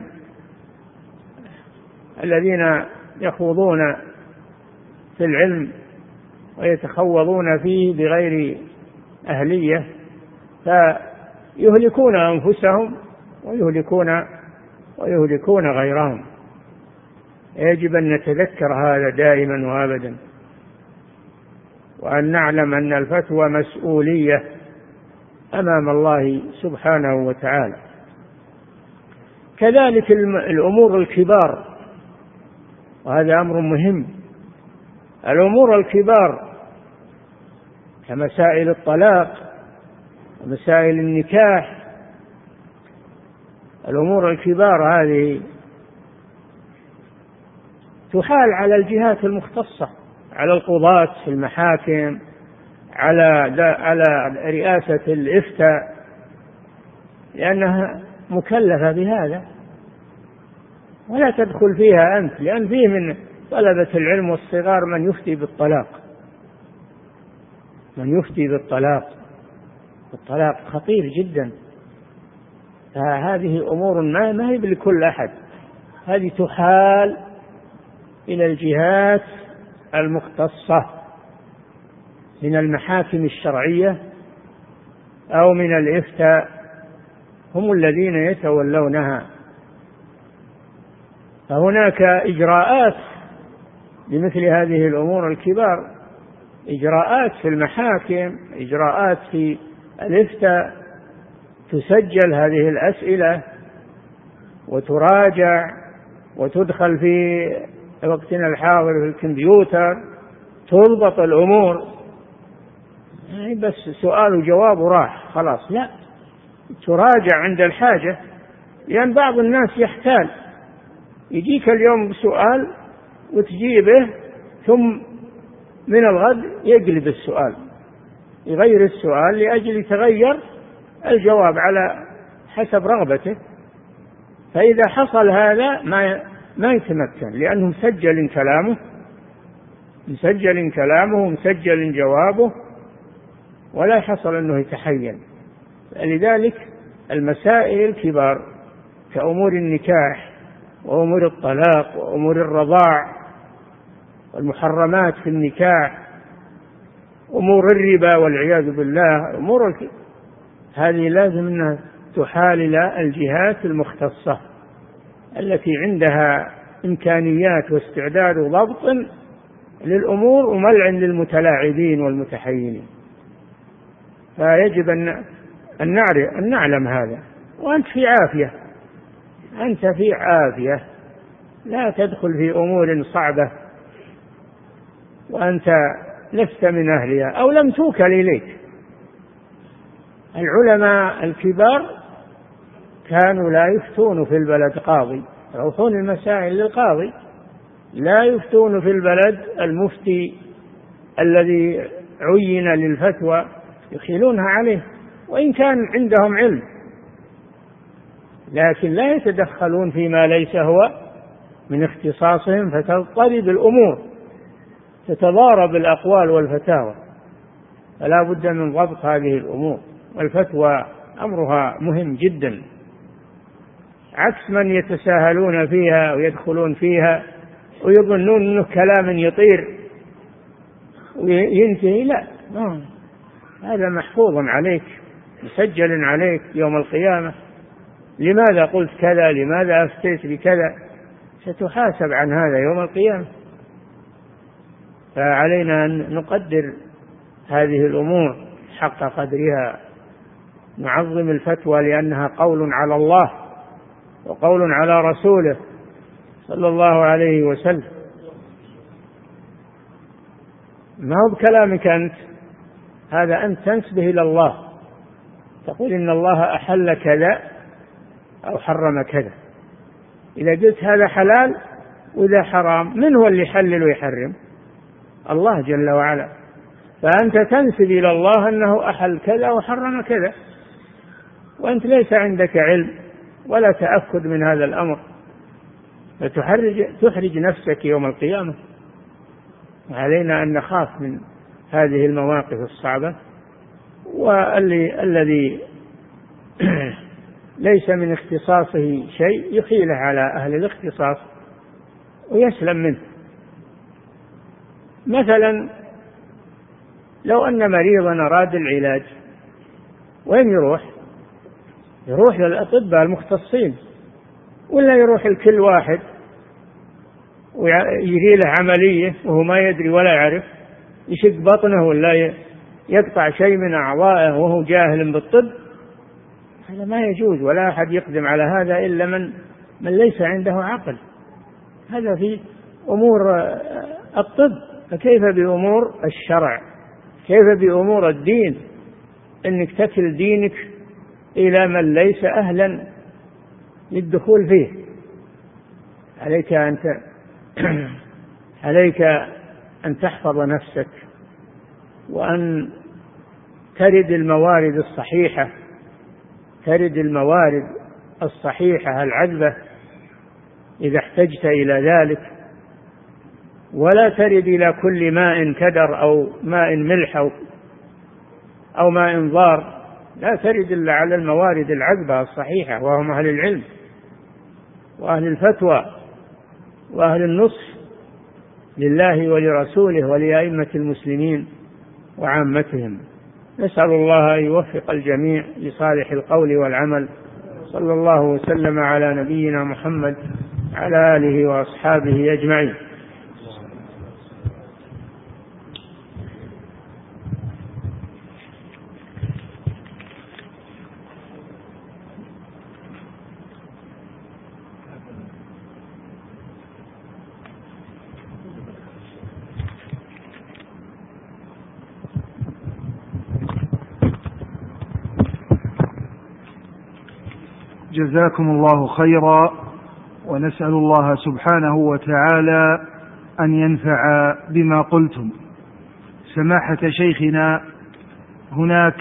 الذين يخوضون في العلم ويتخوضون فيه بغير أهلية، فيهلكون أنفسهم ويهلكون ويهلكون غيرهم. يجب أن نتذكر هذا دائما وأبدا، وأن نعلم أن الفتوى مسؤولية أمام الله سبحانه وتعالى. كذلك الأمور الكبار، وهذا أمر مهم. الأمور الكبار كمسائل الطلاق ومسائل النكاح، الأمور الكبار هذه تحال على الجهات المختصة، على القضاة في المحاكم، على على رئاسة الإفتاء، لأنها مكلفة بهذا، ولا تدخل فيها أنت، لأن فيه من طلبة العلم والصغار من يفتي بالطلاق، من يفتي بالطلاق، الطلاق خطير جدا. فهذه أمور ما ما هي لكل أحد، هذه تحال إلى الجهات المختصة من المحاكم الشرعية أو من الإفتاء، هم الذين يتولونها. فهناك إجراءات لمثل هذه الأمور الكبار، إجراءات في المحاكم، إجراءات في الإفتاء، تسجل هذه الأسئلة وتراجع وتدخل في وقتنا الحاضر في الكمبيوتر، تضبط الأمور، يعني بس سؤال وجواب وراح خلاص، لا، تراجع عند الحاجة، لأن بعض الناس يحتال، يجيك اليوم بسؤال وتجيبه، ثم من الغد يقلب السؤال، يغير السؤال لأجل يتغير الجواب على حسب رغبته. فإذا حصل هذا ما ما يتمكن، لأنه مسجل كلامه، مسجل كلامه مسجل جوابه، ولا يحصل أنه يتحين. لذلك المسائل الكبار كأمور النكاح وأمور الطلاق وأمور الرضاع والمحرمات في النكاح، أمور الربا والعياذ بالله، أمور الك... هذه لازم أنها تحال إلى الجهات المختصة التي عندها إمكانيات واستعداد وضبط للأمور وملع للمتلاعبين والمتحينين. فيجب أن نعرف أن نعلم هذا، وأنت في عافية، أنت في عافية، لا تدخل في أمور صعبة وأنت لست من أهلها أو لم توكل إليك. العلماء الكبار كانوا لا يفتون في البلد قاضي، يروحون المسائل للقاضي، لا يفتون في البلد المفتي الذي عين للفتوى، يخيلونها عليه وإن كان عندهم علم، لكن لا يتدخلون فيما ليس هو من اختصاصهم، فتضطرب الأمور، تتضارب الأقوال والفتاوى. فلا بد من ضبط هذه الأمور، والفتوى أمرها مهم جدا، عكس من يتساهلون فيها ويدخلون فيها ويظنون أنه كلام يطير وينتهي. لا، هذا محفوظ عليك، مسجل عليك يوم القيامة، لماذا قلت كذا، لماذا أفتيت بكذا، ستحاسب عن هذا يوم القيامة. فعلينا أن نقدر هذه الأمور حق قدرها، نعظم الفتوى لأنها قول على الله وقول على رسوله صلى الله عليه وسلم، ما هو بكلامك أنت، هذا أنت تنسبه إلى الله، تقول إن الله أحل كذا أو حرم كذا. إذا قلت هذا حلال وإذا حرام، من هو اللي يحلل ويحرم؟ الله جل وعلا. فأنت تنسب إلى الله أنه أحل كذا وحرم كذا، وأنت ليس عندك علم ولا تأكد من هذا الأمر، فتحرج تحرج نفسك يوم القيامة. علينا أن نخاف من هذه المواقف الصعبة، والذي ليس من اختصاصه شيء يخيله على أهل الاختصاص ويسلم منه. مثلا لو أن مريضا أراد العلاج، وين يروح؟ يروح للأطباء المختصين، ولا يروح الكل واحد ويجري له عملية وهو ما يدري ولا يعرف، يشق بطنه ولا يقطع شيء من أعضائه وهو جاهل بالطب؟ هذا ما يجوز، ولا أحد يقدم على هذا إلا من من ليس عنده عقل. هذا في أمور الطب، فكيف بأمور الشرع؟ كيف بأمور الدين؟ إنك تكل دينك إلى من ليس أهلا للدخول فيه. عليك أن عليك أن تحفظ نفسك، وأن ترد الموارد الصحيحة، ترد الموارد الصحيحة العذبة إذا احتجت إلى ذلك، ولا ترد إلى كل ماء كدر أو ماء ملح أو, أو ماء ضار، لا ترد إلا على الموارد العذبة الصحيحة، وهم أهل العلم وأهل الفتوى وأهل النصح لله ولرسوله ولأئمة المسلمين وعامتهم. نسأل الله أن يوفق الجميع لصالح القول والعمل. صلى الله وسلم على نبينا محمد على آله وأصحابه أجمعين. جزاكم الله خيرا، ونسأل الله سبحانه وتعالى أن ينفع بما قلتم. سماحة شيخنا، هناك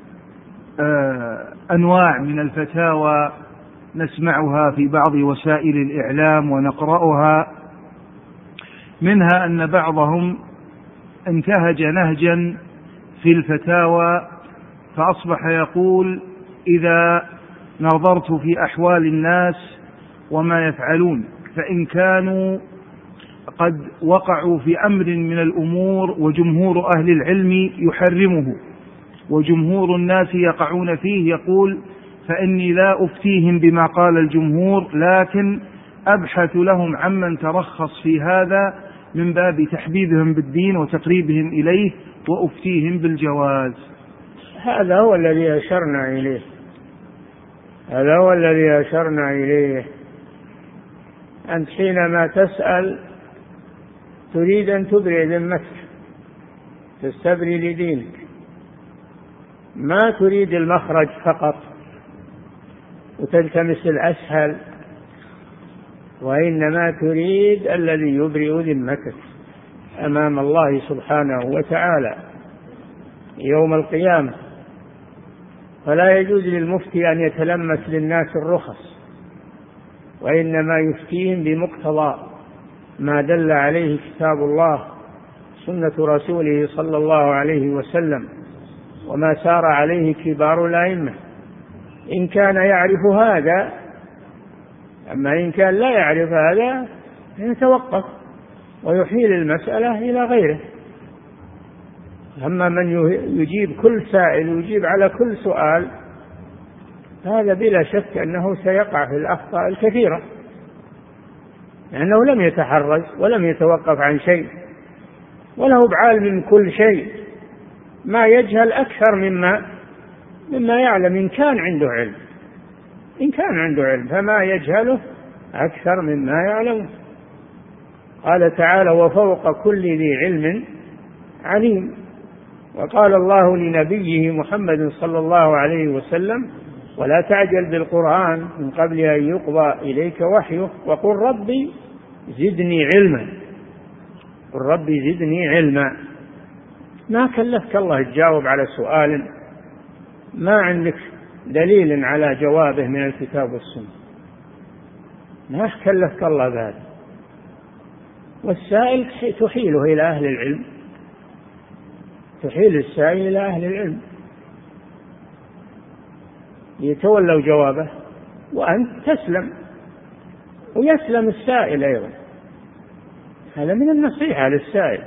أنواع من الفتاوى نسمعها في بعض وسائل الإعلام ونقرأها، منها أن بعضهم انتهج نهجا في الفتاوى فأصبح يقول: إذا نظرت في أحوال الناس وما يفعلون فإن كانوا قد وقعوا في أمر من الأمور وجمهور أهل العلم يحرمه وجمهور الناس يقعون فيه، يقول: فإني لا أفتيهم بما قال الجمهور، لكن أبحث لهم عمن ترخص في هذا من باب تحبيبهم بالدين وتقريبهم إليه وأفتيهم بالجواز. هذا هو الذي أشرنا إليه هذا هو الذي أشرنا إليه أنت حينما تسأل تريد أن تبرئ ذمتك، تستبري لدينك، ما تريد المخرج فقط وتلتمس الأسهل، وإنما تريد الذي يبرئ ذمتك أمام الله سبحانه وتعالى يوم القيامة. فلا يجوز للمفتي أن يتلمس للناس الرخص، وإنما يفتيهم بمقتضى ما دل عليه كتاب الله سنة رسوله صلى الله عليه وسلم وما سار عليه كبار الأئمة، إن كان يعرف هذا. أما إن كان لا يعرف هذا يتوقف ويحيل المسألة إلى غيره. أما من يجيب كل سائل ويجيب على كل سؤال، هذا بلا شك أنه سيقع في الأخطاء الكثيرة، لأنه لم يتحرز ولم يتوقف عن شيء، وله بعالم من كل شيء، ما يجهل أكثر مما مما يعلم إن كان عنده علم إن كان عنده علم فما يجهله أكثر مما يعلم. قال تعالى: وفوق كل ذي علم عليم. وقال الله لنبيه محمد صلى الله عليه وسلم: ولا تعجل بالقرآن من قبل أن يقضى إليك وحيه وقل ربي زدني علما قل ربي زدني علما. ما كلفك الله تجاوب على سؤال ما عندك دليل على جوابه من الكتاب والسنة، ما كلفك الله بهذا. والسائل تحيله إلى أهل العلم، تحيل السائل إلى أهل العلم يتولوا جوابه، وأنت تسلم ويسلم السائل أيضا. هذا من النصيحة للسائل.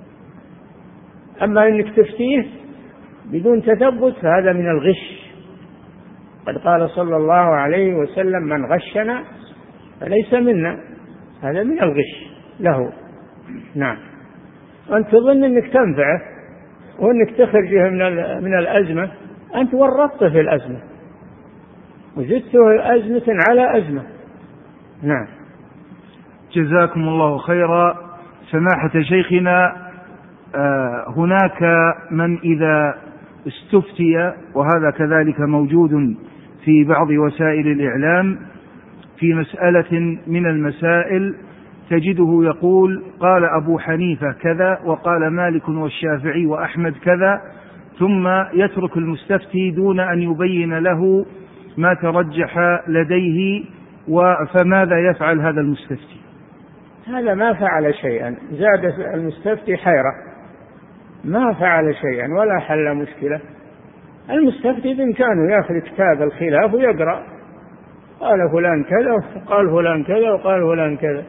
أما أنك تفتيه بدون تثبت فهذا من الغش. قد قال صلى الله عليه وسلم: من غشنا فليس منا. هذا من الغش له. نعم. وأنت تظن أنك تنفعه وأنك تخرجه من من الأزمة، أنت ورطت في الأزمة وزدته أزمة على أزمة. نعم. جزاكم الله خيرا. سماحة شيخنا، آه هناك من إذا استفتي، وهذا كذلك موجود في بعض وسائل الإعلام، في مسألة من المسائل تجده يقول: قال أبو حنيفة كذا، وقال مالك والشافعي وأحمد كذا، ثم يترك المستفتي دون أن يبين له ما ترجح لديه، فماذا يفعل هذا المستفتي؟ هذا ما فعل شيئا، زاد المستفتي حيرة، ما فعل شيئا ولا حل مشكلة. المستفتي بإمكانه يأخذ كتاب الخلاف ويقرأ، قال فلان كذا وقال فلان كذا وقال فلان كذا،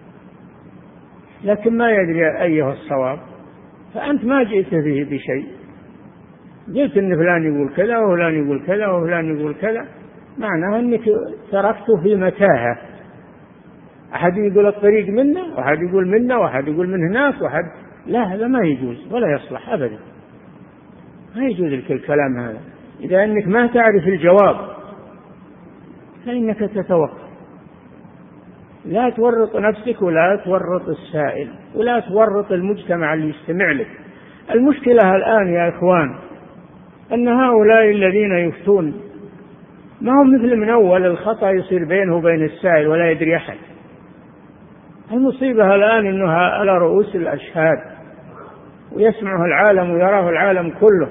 لكن ما يدري أيه الصواب، فأنت ما جئت فيه بشيء، قلت إن فلان يقول كذا وفلان يقول كذا وفلان يقول كذا، معناه أنك تركته في متاهة، أحد يقول الطريق منه وأحد يقول منه وأحد يقول من هناك وأحد، لا هذا ما يجوز ولا يصلح أبدا، ما يجوز لك الكلام هذا. إذا أنك ما تعرف الجواب فإنك تتوقف، لا تورط نفسك ولا تورط السائل ولا تورط المجتمع اللي يستمع لك. المشكلة الآن يا إخوان أن هؤلاء الذين يفتون ما هم مثل من أول، الخطأ يصير بينه وبين السائل ولا يدري أحد. المصيبة الآن أنها على رؤوس الأشهاد ويسمعه العالم ويراه العالم كله،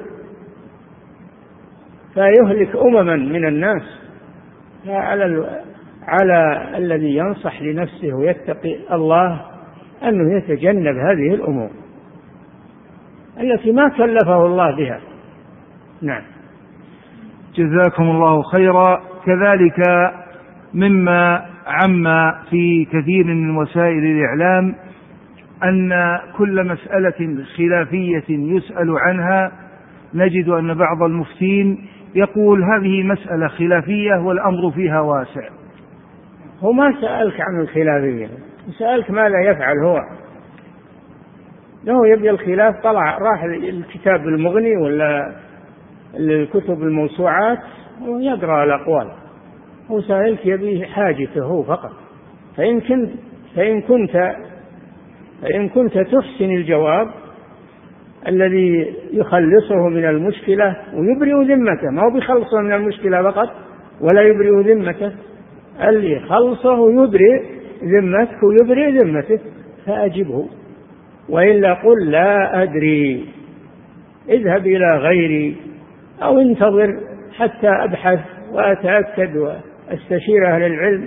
فيهلك أمما من الناس. فعلى على الذي ينصح لنفسه ويتقي الله أنه يتجنب هذه الأمور التي ما كلفه الله بها. نعم. جزاكم الله خيرا. كذلك مما عم في كثير من وسائل الإعلام أن كل مسألة خلافية يسأل عنها نجد أن بعض المفتين يقول هذه مسألة خلافية والأمر فيها واسع. هو ما سألك عن الخلافية، سألك ماذا يفعل هو. لو يبي الخلاف طلع راح الكتاب المغني ولا الكتب الموسوعات ويقرأ الأقوال. هو سألك يبي حاجته هو فقط. فإن كنت فإن كنت فإن كنت تحسن الجواب الذي يخلصه من المشكلة ويبرئ ذمته، ما هو بيخلصه من المشكلة فقط ولا يبرئ ذمته، اللي يخلصه ويبرئ ذمتك ويبرئ ذمته فأجبه، وإلا قل لا أدري، اذهب إلى غيري أو انتظر حتى أبحث وأتأكد وأستشير أهل العلم.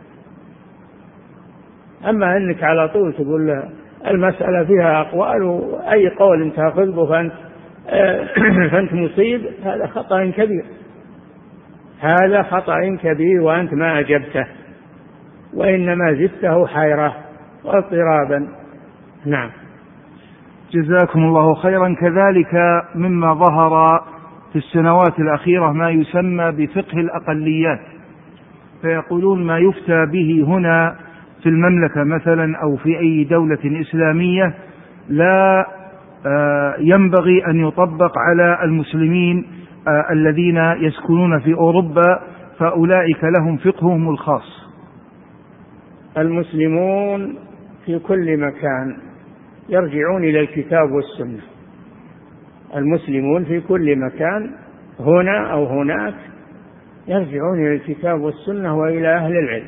أما أنك على طول تقول له المسألة فيها أقوال وأي قول انت تأخذه فأنت, فأنت مصيب، هذا خطأ كبير، هذا خطأ كبير وأنت ما أجبته وإنما زدته حيرة واضطرابا. نعم. جزاكم الله خيرا. كذلك مما ظهر في السنوات الأخيرة ما يسمى بفقه الأقليات، فيقولون ما يفتى به هنا في المملكة مثلا أو في أي دولة إسلامية لا ينبغي أن يطبق على المسلمين الذين يسكنون في أوروبا، فأولئك لهم فقههم الخاص. المسلمون في كل مكان يرجعون إلى الكتاب والسنة، المسلمون في كل مكان هنا أو هناك يرجعون إلى الكتاب والسنة وإلى أهل العلم،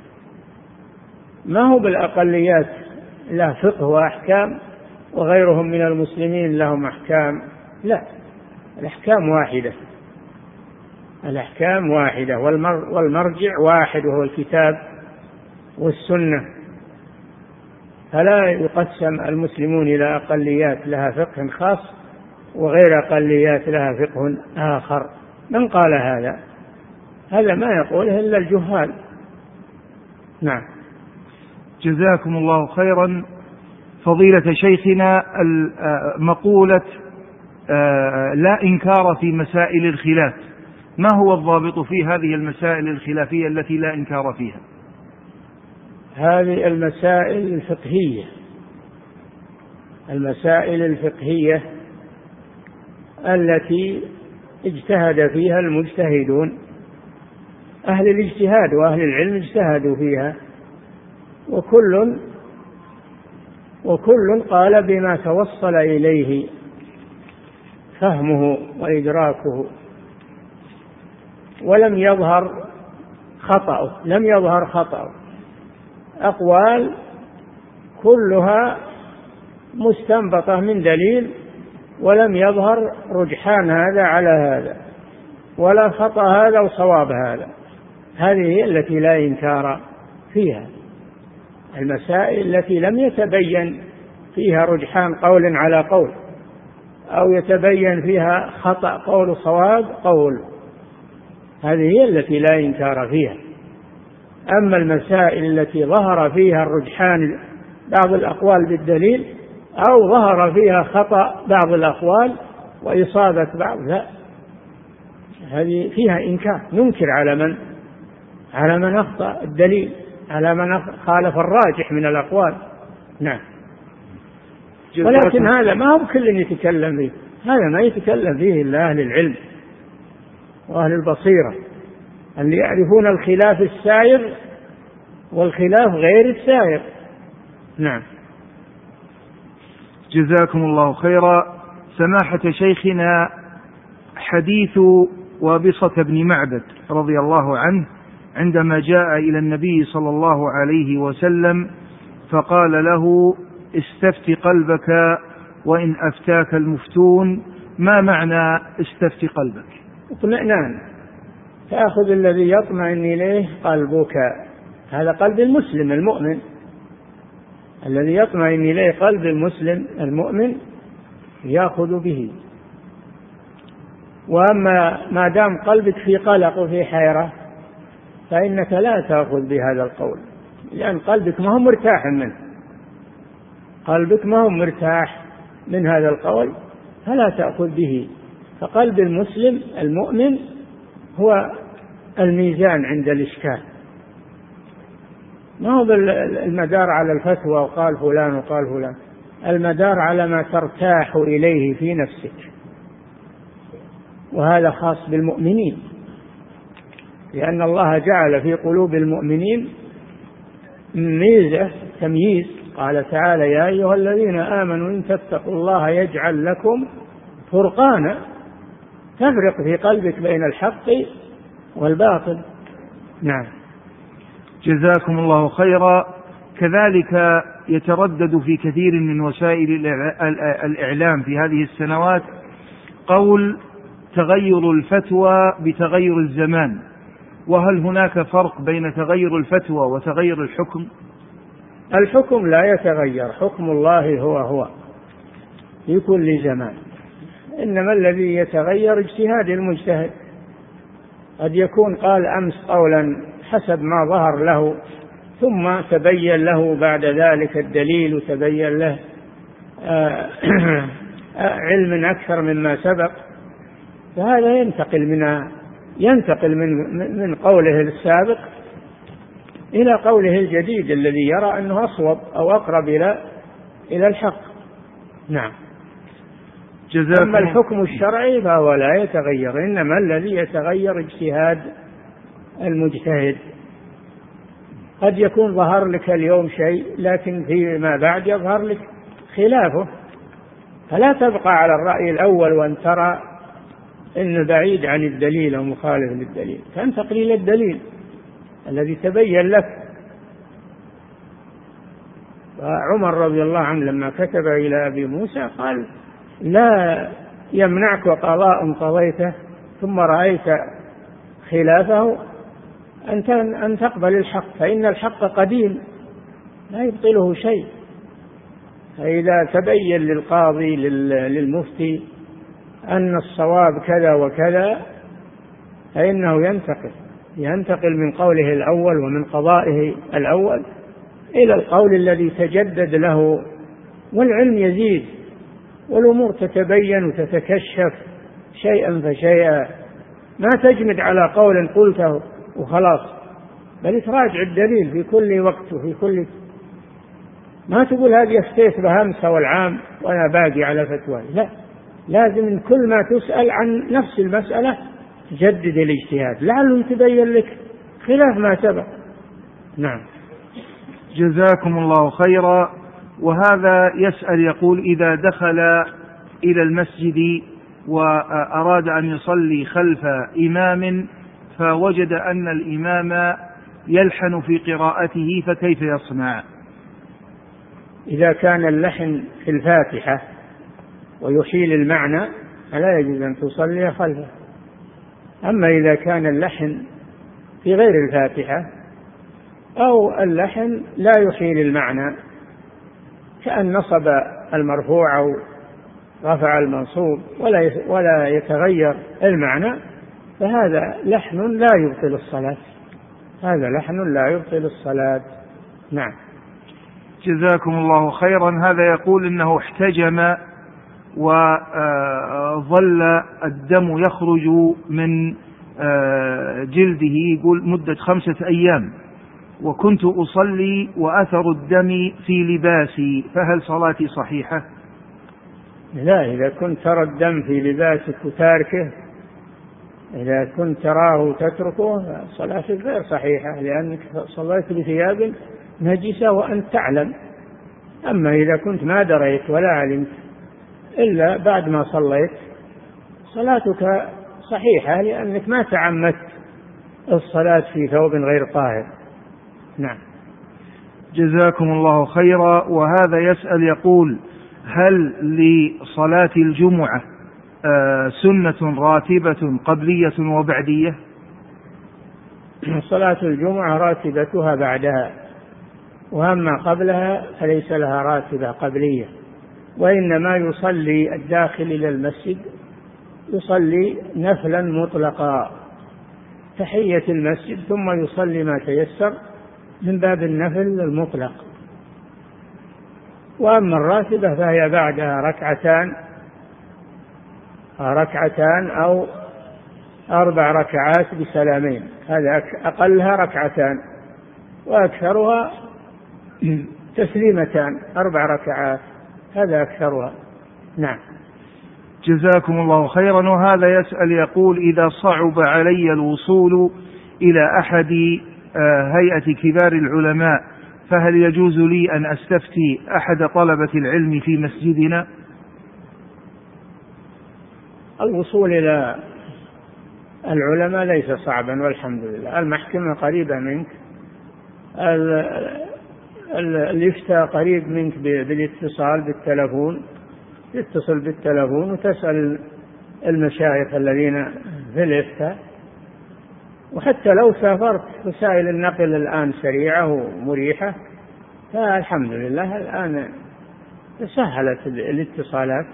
ما هو بالأقليات لا فقه وأحكام وغيرهم من المسلمين لهم أحكام، لا، الأحكام واحدة، الأحكام واحدة والمرجع واحد وهو الكتاب والسنة. فلا يقسم المسلمون إلى أقليات لها فقه خاص وغير أقليات لها فقه آخر. من قال هذا؟ هذا ما يقوله إلا الجهال. نعم. جزاكم الله خيرا. فضيلة شيخنا، مقولة لا إنكار في مسائل الخلاف، ما هو الضابط في هذه المسائل الخلافية التي لا إنكار فيها؟ هذه المسائل الفقهية، المسائل الفقهية التي اجتهد فيها المجتهدون، أهل الاجتهاد وأهل العلم اجتهدوا فيها، وكل وكل قال بما توصل إليه فهمه وإدراكه، ولم يظهر خطأه لم يظهر خطأه أقوال كلها مستنبطة من دليل ولم يظهر رجحان هذا على هذا، ولا خطأ هذا وصواب هذا. هذه هي التي لا إنكار فيها، المسائل التي لم يتبين فيها رجحان قول على قول، أو يتبين فيها خطأ قول صواب قول، هذه هي التي لا إنكار فيها. أما المسائل التي ظهر فيها الرجحان بعض الأقوال بالدليل، أو ظهر فيها خطأ بعض الأقوال وإصابة بعض، لا، هذه فيها إنكار، ننكر على من على من أخطأ الدليل، على من خالف الراجح من الأقوال. نعم. ولكن هذا ما هو كل يتكلم فيه، هذا ما يتكلم فيه إلا أهل العلم وأهل البصيرة، اللي يعرفون الخلاف السائر والخلاف غير السائر. نعم. جزاكم الله خيرا. سماحة شيخنا، حديث وابصة بن معبد رضي الله عنه عندما جاء إلى النبي صلى الله عليه وسلم فقال له: استفت قلبك وإن أفتاك المفتون. ما معنى استفت قلبك؟ اطمئنان، تأخذ الذي يطمئن إليه قلبك، هذا قلب المسلم المؤمن، الذي يطمئن إليه قلب المسلم المؤمن يأخذ به. وأما ما دام قلبك في قلق وفي حيرة فإنك لا تأخذ بهذا القول، لأن قلبك ما هو مرتاح منه، قلبك ما هو مرتاح من هذا القول، فلا تأخذ به. فقلب المسلم المؤمن هو الميزان عند الإشكال، ما هو المدار على الفتوى وقال فلان وقال فلان، المدار على ما ترتاح إليه في نفسك، وهذا خاص بالمؤمنين، لأن الله جعل في قلوب المؤمنين ميزة تمييز. قال تعالى: يا أيها الذين آمنوا إن تتقوا الله يجعل لكم فرقانا، تفرق في قلبك بين الحق والباطل. نعم. جزاكم الله خيرا. كذلك يتردد في كثير من وسائل الإعلام في هذه السنوات قول تغير الفتوى بتغير الزمان، وهل هناك فرق بين تغير الفتوى وتغير الحكم؟ الحكم لا يتغير، حكم الله هو هو في كل زمان، إنما الذي يتغير اجتهاد المجتهد. قد يكون قال أمس قولا حسب ما ظهر له، ثم تبين له بعد ذلك الدليل وتبين له علم أكثر مما سبق، فهذا ينتقل من ينتقل من من قوله السابق إلى قوله الجديد الذي يرى أنه أصوب أو أقرب إلى إلى الحق. نعم. أما الحكم الشرعي فهو لا يتغير، إنما الذي يتغير اجتهاد المجتهد. قد يكون ظهر لك اليوم شيء لكن فيما بعد يظهر لك خلافه، فلا تبقى على الرأي الأول وأن ترى إنه بعيد عن الدليل أو مخالف للدليل، فانتقل إلى الدليل الذي تبين لك. وعمر رضي الله عنه لما كتب إلى أبي موسى قال: لا يمنعك قضاء قضيته ثم رأيت خلافه أن تقبل الحق، فإن الحق قديم لا يبطله شيء. فإذا تبين للقاضي للمفتي أن الصواب كذا وكذا فإنه ينتقل ينتقل من قوله الأول ومن قضائه الأول إلى القول الذي تجدد له، والعلم يزيد والأمور تتبين وتتكشف شيئا فشيئا، ما تجمد على قول قلته وخلاص، بل تراجع الدليل في كل وقت وفي كل، ما تقول هذه افتيت بهمسة والعام وأنا باقي على فتوى، لا، لازم كل ما تسأل عن نفس المسألة تجدد الاجتهاد لعله يتبين لك خلاف ما سبق. نعم. جزاكم الله خيرا. وهذا يسأل يقول: إذا دخل إلى المسجد وأراد أن يصلي خلف إمام فوجد أن الإمام يلحن في قراءته فكيف يصنع؟ إذا كان اللحن في الفاتحة ويحيل المعنى فلا يجوز أن تصلي خلفه، أما إذا كان اللحن في غير الفاتحة أو اللحن لا يحيل المعنى كأن نصب المرفوع أو رفع المنصوب ولا ولا يتغير المعنى، فهذا لحن لا يبطل الصلاة، هذا لحن لا يبطل الصلاة. نعم. جزاكم الله خيرا. هذا يقول إنه احتجم وظل الدم يخرج من جلده يقول مدة خمسة أيام، وكنت أصلي وأثر الدم في لباسي، فهل صلاتي صحيحة؟ لا، إذا كنت ترى الدم في لباسك وتاركه، إذا كنت تراه تتركه صلاتك غير صحيحة، لأنك صليت بثياب نجسة وأنت تعلم. أما إذا كنت ما دريت ولا علمت إلا بعد ما صليت صلاتك صحيحة، لأنك ما تعمدت الصلاة في ثوب غير طاهر. نعم. جزاكم الله خيرا. وهذا يسأل يقول هل لصلاة الجمعة سنة راتبة قبلية وبعدية؟ صلاة الجمعة راتبتها بعدها، وأما قبلها فليس لها راتبة قبلية، وإنما يصلي الداخل إلى المسجد يصلي نفلا مطلقا تحية المسجد ثم يصلي ما تيسر من باب النفل المطلق. وأما الراتبة فهي بعدها ركعتان ركعتان أو أربع ركعات بسلامين، هذا أقلها ركعتان وأكثرها تسليمتان، أربع ركعات هذا أكثرها. نعم. جزاكم الله خيرا. وهذا يسأل يقول إذا صعب علي الوصول إلى أحد هيئة كبار العلماء فهل يجوز لي أن أستفتي أحد طلبة العلم في مسجدنا؟ الوصول إلى العلماء ليس صعبا والحمد لله، المحكمة قريبة منك، الإفتاء قريب منك بالاتصال بالتلفون، تتصل بالتلفون وتسأل المشايخ الذين في الإفتاء. وحتى لو سافرت وسائل النقل الآن سريعة ومريحة، فالحمد لله الآن سهلت الاتصالات.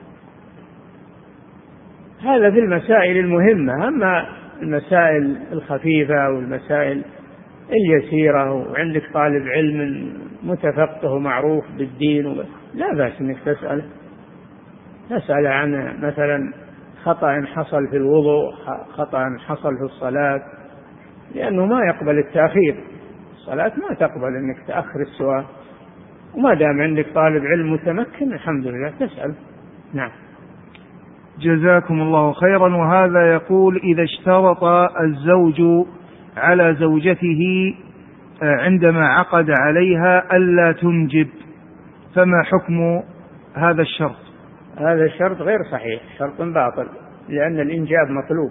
هذا في المسائل المهمة. أما المسائل الخفيفة والمسائل اليسيرة وعندك طالب علم متفقه معروف بالدين لا بأس انك تسأل تسأل عن مثلا خطأ حصل في الوضوء، خطأ حصل في الصلاة، لأنه ما يقبل التأخير، الصلاة ما تقبل انك تأخر السؤال، وما دام عندك طالب علم متمكن الحمد لله تسأل. نعم. جزاكم الله خيرا. وهذا يقول إذا اشترط الزوج على زوجته عندما عقد عليها ألا تنجب فما حكم هذا الشرط؟ هذا الشرط غير صحيح، شرط باطل، لأن الإنجاب مطلوب.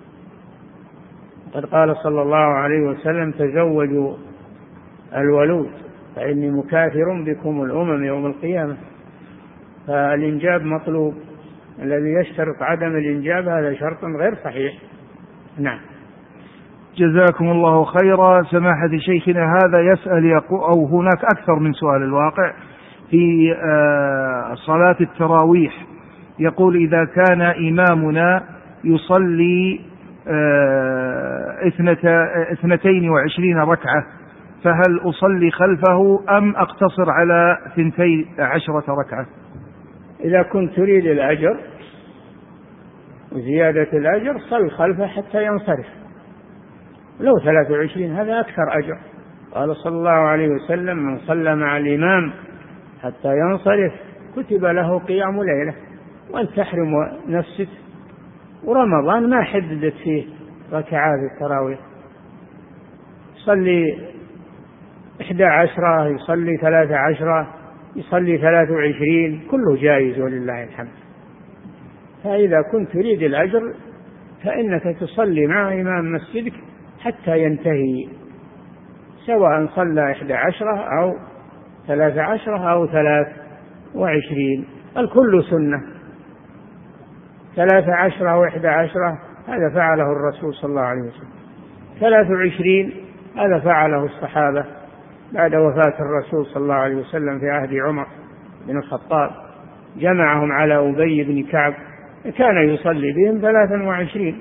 قد قال صلى الله عليه وسلم تزوجوا الولود فإني مكاثر بكم الأمم يوم القيامة، فالإنجاب مطلوب، الذي يشترط عدم الإنجاب هذا شرط غير صحيح. نعم. جزاكم الله خيرا. سماحة شيخنا هذا يسأل يقول أو هناك أكثر من سؤال الواقع في صلاة التراويح، يقول إذا كان إمامنا يصلي اثنتين وعشرين ركعة فهل أصلي خلفه أم أقتصر على ثنتي عشرة ركعة؟ إذا كنت تريد الأجر وزيادة الأجر صل خلفه حتى ينصرف، لو ثلاثة وعشرين هذا أكثر أجر. قال صلى الله عليه وسلم من صلى مع الإمام حتى ينصرف كتب له قيام ليلة. وأن تحرم نفسك، ورمضان ما حددت فيه ركعات التراويح، يصلي إحدى عشرة، يصلي ثلاثة عشرة، يصلي ثلاثة وعشرين، كله جائز ولله الحمد. فإذا كنت تريد الأجر فإنك تصلي مع إمام مسجدك حتى ينتهي، سواء صلى إحدى عشرة أو ثلاثة عشرة أو ثلاث وعشرين، الكل سنة، ثلاثة عشرة أو إحدى عشرة هذا فعله الرسول صلى الله عليه وسلم. ثلاث وعشرين هذا فعله الصحابة بعد وفاة الرسول صلى الله عليه وسلم في عهد عمر بن الخطاب، جمعهم على أبي بن كعب كان يصلي بهم ثلاثا وعشرين،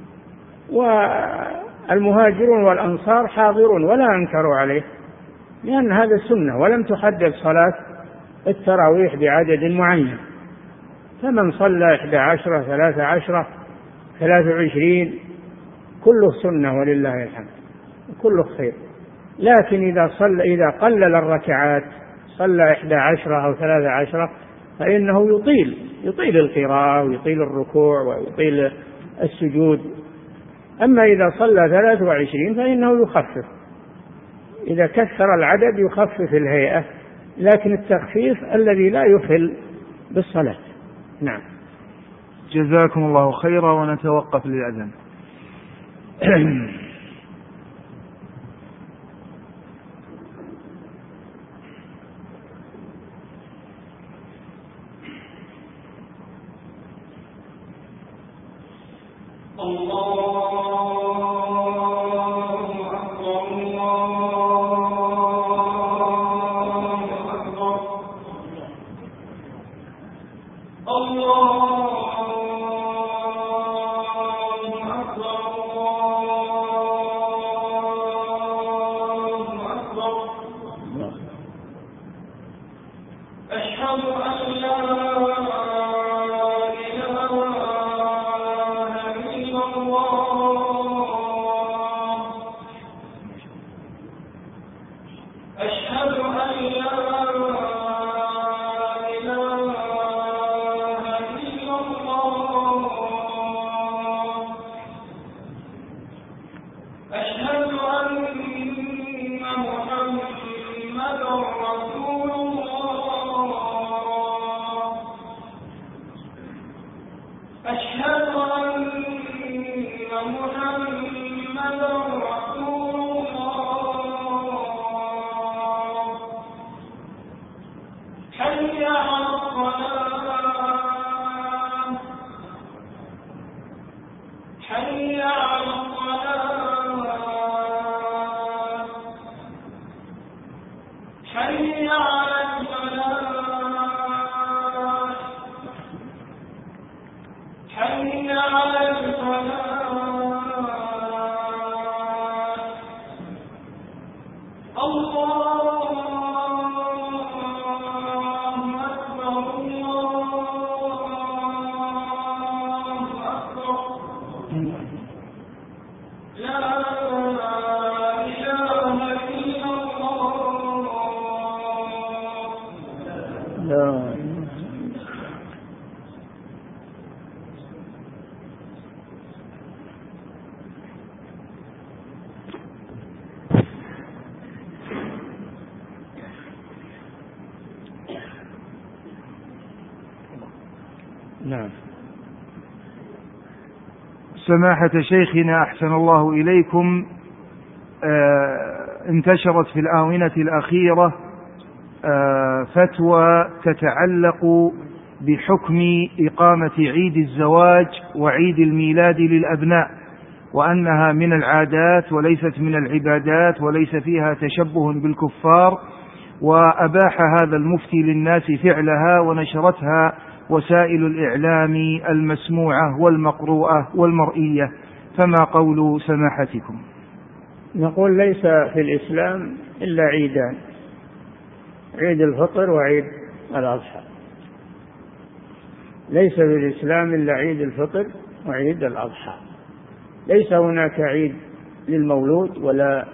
والمهاجرون والأنصار حاضرون ولا أنكروا عليه، لأن هذا سنة ولم تحدد صلاة التراويح بعدد معين، فمن صلى إحدى عشرة ثلاثة عشرة ثلاثة وعشرين كله سنة ولله الحمد كله خير. لكن إذا صلى إذا قلل الركعات صلى إحدى عشرة أو ثلاثة عشرة فإنه يطيل يطيل القراءة ويطيل الركوع ويطيل السجود. أما إذا صلى ثلاث وعشرين فإنه يخفف، إذا كثر العدد يخفف الهيئة، لكن التخفيف الذي لا يخل بالصلاة. نعم. جزاكم الله خيرا، ونتوقف للأذان. نعم. سماحة شيخنا أحسن الله إليكم، انتشرت في الآونة الأخيرة فتوى تتعلق بحكم إقامة عيد الزواج وعيد الميلاد للأبناء، وأنها من العادات وليست من العبادات وليس فيها تشبه بالكفار، وأباح هذا المفتي للناس فعلها، ونشرتها وسائل الإعلام المسموعة والمقروءة والمرئية، فما قول سماحتكم؟ نقول ليس في الإسلام إلا عيدان، عيد الفطر وعيد الأضحى، ليس في الإسلام إلا عيد الفطر وعيد الأضحى، ليس هناك عيد للمولود ولا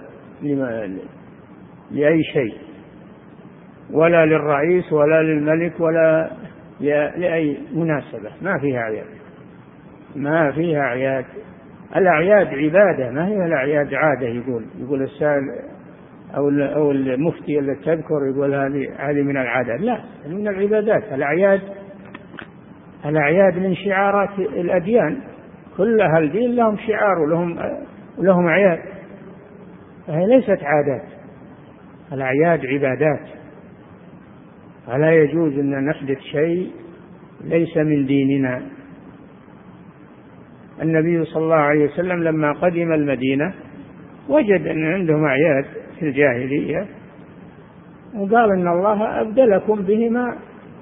لأي شيء، ولا للرئيس ولا للملك ولا لأي مناسبة، ما فيها أعياد، ما فيها أعياد. الأعياد عبادة، ما هي الأعياد عادة. يقول يقول السائل أو أو المفتي اللي تذكر يقول هذه هذه من العادات، لا، من العبادات. الأعياد الأعياد من شعارات الأديان، كل أهل الدين لهم شعار ولهم ولهم أعياد، فهي ليست عادات، الأعياد عبادات، فلا يجوز أن نحدث شيء ليس من ديننا. النبي صلى الله عليه وسلم لما قدم المدينة وجد أن عندهم أعياد في الجاهلية، وقال إن الله أبدلكم بهما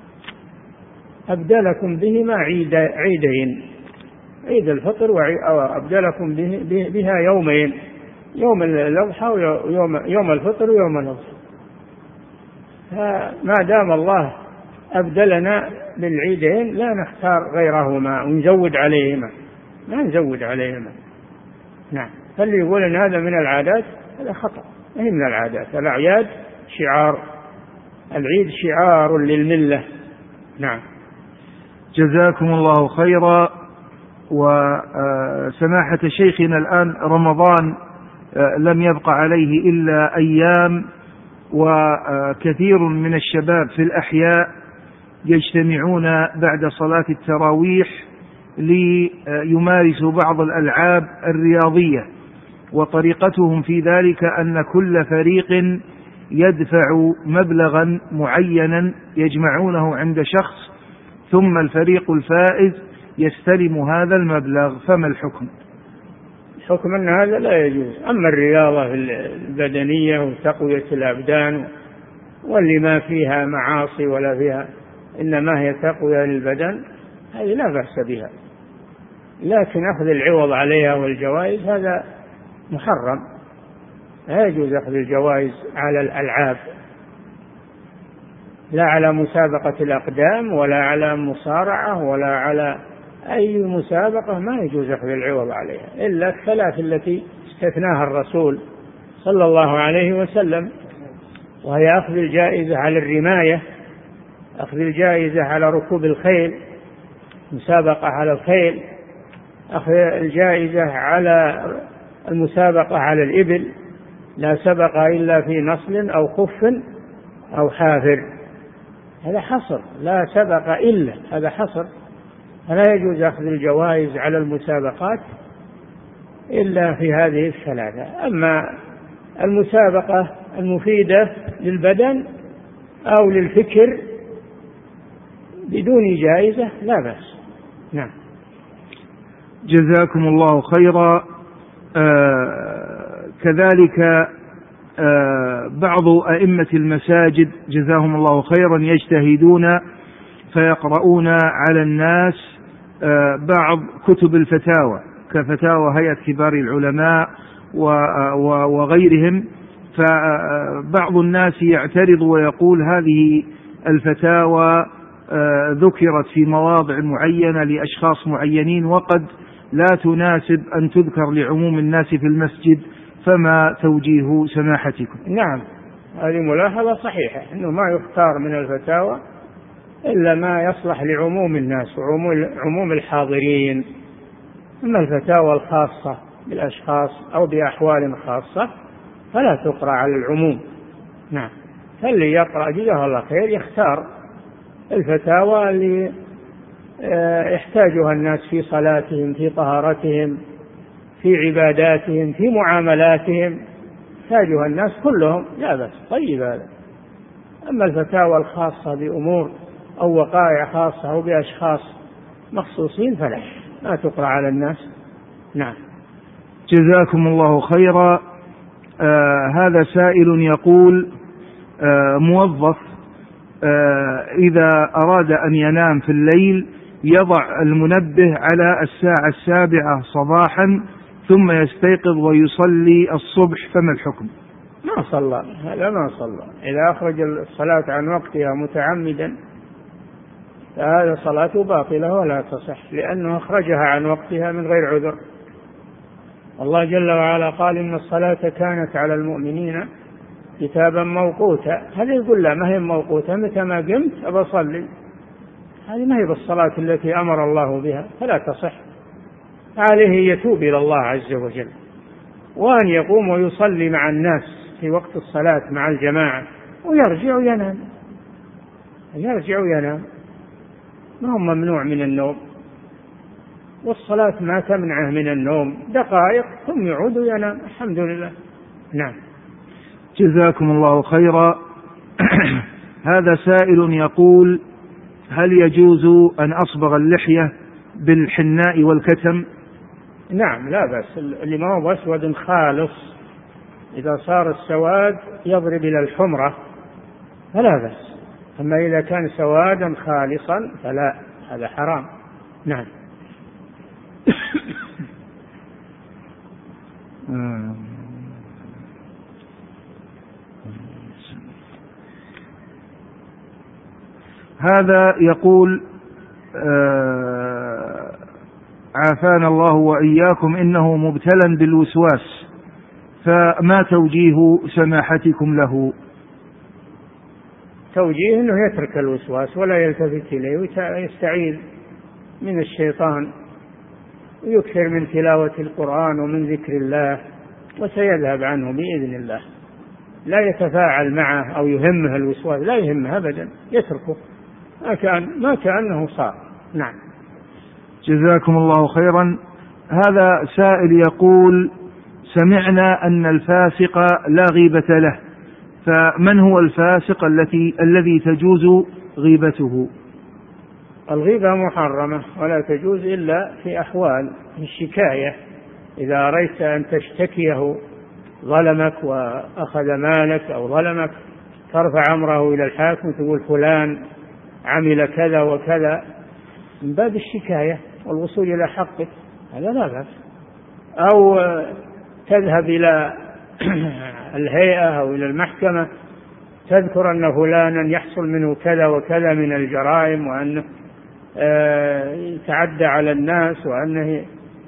أبدلكم بهما عيد عيدين، عيد الفطر وأبدلكم بها يومين، يوم الأضحى ويوم يوم الفطر ويوم الأضحى. فما دام الله أبدلنا بالعيدين لا نختار غيرهما ونزود عليهما، لا نزود عليهما. نعم. فاللي يقول أن هذا من العادات هذا خطأ، ما هي من العادات. الأعياد شعار، العيد شعار للملة. نعم. جزاكم الله خيرا. وسماحة شيخنا الآن رمضان لم يبق عليه إلا أيام، وكثير من الشباب في الأحياء يجتمعون بعد صلاة التراويح ليمارسوا بعض الألعاب الرياضية، وطريقتهم في ذلك أن كل فريق يدفع مبلغا معينا يجمعونه عند شخص، ثم الفريق الفائز يستلم هذا المبلغ، فما الحكم؟ الحكم أن هذا لا يجوز. أما الرياضة البدنية وتقوية الأبدان واللي ما فيها معاصي ولا فيها إنما هي تقوية للبدن هذه لا بأس بها، لكن أخذ العوض عليها والجوائز هذا محرم. لا يجوز أخذ الجوائز على الألعاب، لا على مسابقة الأقدام ولا على مصارعة ولا على أي مسابقة، ما يجوز أخذ العوض عليها إلا الثلاث التي استثناها الرسول صلى الله عليه وسلم، وهي أخذ الجائزة على الرماية، أخذ الجائزة على ركوب الخيل، مسابقة على الخيل، أخذ الجائزة على المسابقة على الإبل، لا سبق إلا في نصل أو خف أو حافر، هذا حصر، لا سبق إلا، هذا حصر. فلا يجوز أخذ الجوائز على المسابقات إلا في هذه الثلاثة. أما المسابقة المفيدة للبدن أو للفكر بدون جائزة لا بأس. نعم. جزاكم الله خيرا. آه كذلك آه بعض أئمة المساجد جزاهم الله خيرا يجتهدون فيقرؤون على الناس آه بعض كتب الفتاوى كفتاوى هيئة كبار العلماء وغيرهم، فبعض الناس يعترض ويقول هذه الفتاوى آه ذكرت في مواضع معينة لأشخاص معينين وقد لا تناسب أن تذكر لعموم الناس في المسجد، فما توجيه سماحتكم؟ نعم، هذه ملاحظة صحيحة، أنه ما يختار من الفتاوى إلا ما يصلح لعموم الناس وعموم الحاضرين. أما الفتاوى الخاصة بالأشخاص أو بأحوال خاصة فلا تقرأ على العموم. نعم. فاللي يقرأ جزاه الله خير يختار الفتاوى اللي يحتاجها الناس في صلاتهم، في طهارتهم، في عباداتهم، في معاملاتهم، يحتاجها الناس كلهم، لا بس طيب هذا. أما الفتاوى الخاصة بأمور أو وقائع خاصة أو بأشخاص مخصوصين فلا لا تقرأ على الناس. نعم. جزاكم الله خيرا. آه هذا سائل يقول آه موظف آه إذا أراد أن ينام في الليل يضع المنبه على الساعة السابعة صباحا ثم يستيقظ ويصلي الصبح، فما الحكم؟ ما صلى، هذا ما صلى. إذا أخرج الصلاة عن وقتها متعمدا فهذا صلاته باطلة ولا تصح، لأنه أخرجها عن وقتها من غير عذر. الله جل وعلا قال إن الصلاة كانت على المؤمنين كتابا موقوتا. هذا يقول لا ما هي موقوتة، متى ما قمت أبصلي، هذه ما هي بالصلاة التي أمر الله بها فلا تصح. عليه يتوب إلى الله عز وجل، وأن يقوم ويصلي مع الناس في وقت الصلاة مع الجماعة ويرجع ينام، يرجع ينام، ما هو ممنوع من النوم، والصلاة ما تمنعه من النوم، دقائق ثم يعود وينام. الحمد لله. نعم. جزاكم الله خيرا. هذا سائل يقول هل يجوز أن أصبغ اللحية بالحناء والكتم؟ نعم لا بأس، اللي ما هو أسود خالص إذا صار السواد يضرب إلى الحمرة فلا بأس، أما إذا كان سوادا خالصا فلا، هذا حرام. نعم. هذا يقول آه عافانا الله وإياكم إنه مبتلى بالوسواس، فما توجيه سماحتكم له؟ توجيه أنه يترك الوسواس ولا يلتفت إليه ويستعيذ من الشيطان ويكثر من تلاوة القرآن ومن ذكر الله وسيذهب عنه بإذن الله. لا يتفاعل معه أو يهمه الوسواس، لا يهمه أبدا، يتركه ما كان ما كأنه صار. نعم. جزاكم الله خيرا. هذا سائل يقول سمعنا أن الفاسق لا غيبة له، فمن هو الفاسق التي الذي تجوز غيبته؟ الغيبة محرمة ولا تجوز إلا في أحوال الشكاية، إذا أردت أن تشتكيه ظلمك وأخذ مالك أو ظلمك ترفع أمره إلى الحاكم تقول فلان عمل كذا وكذا من باب الشكاية والوصول إلى حقك، هذا لا بأس. أو تذهب إلى الهيئة أو إلى المحكمة تذكر أن فلانا يحصل منه كذا وكذا من الجرائم، وأنه يتعدى على الناس، وأنه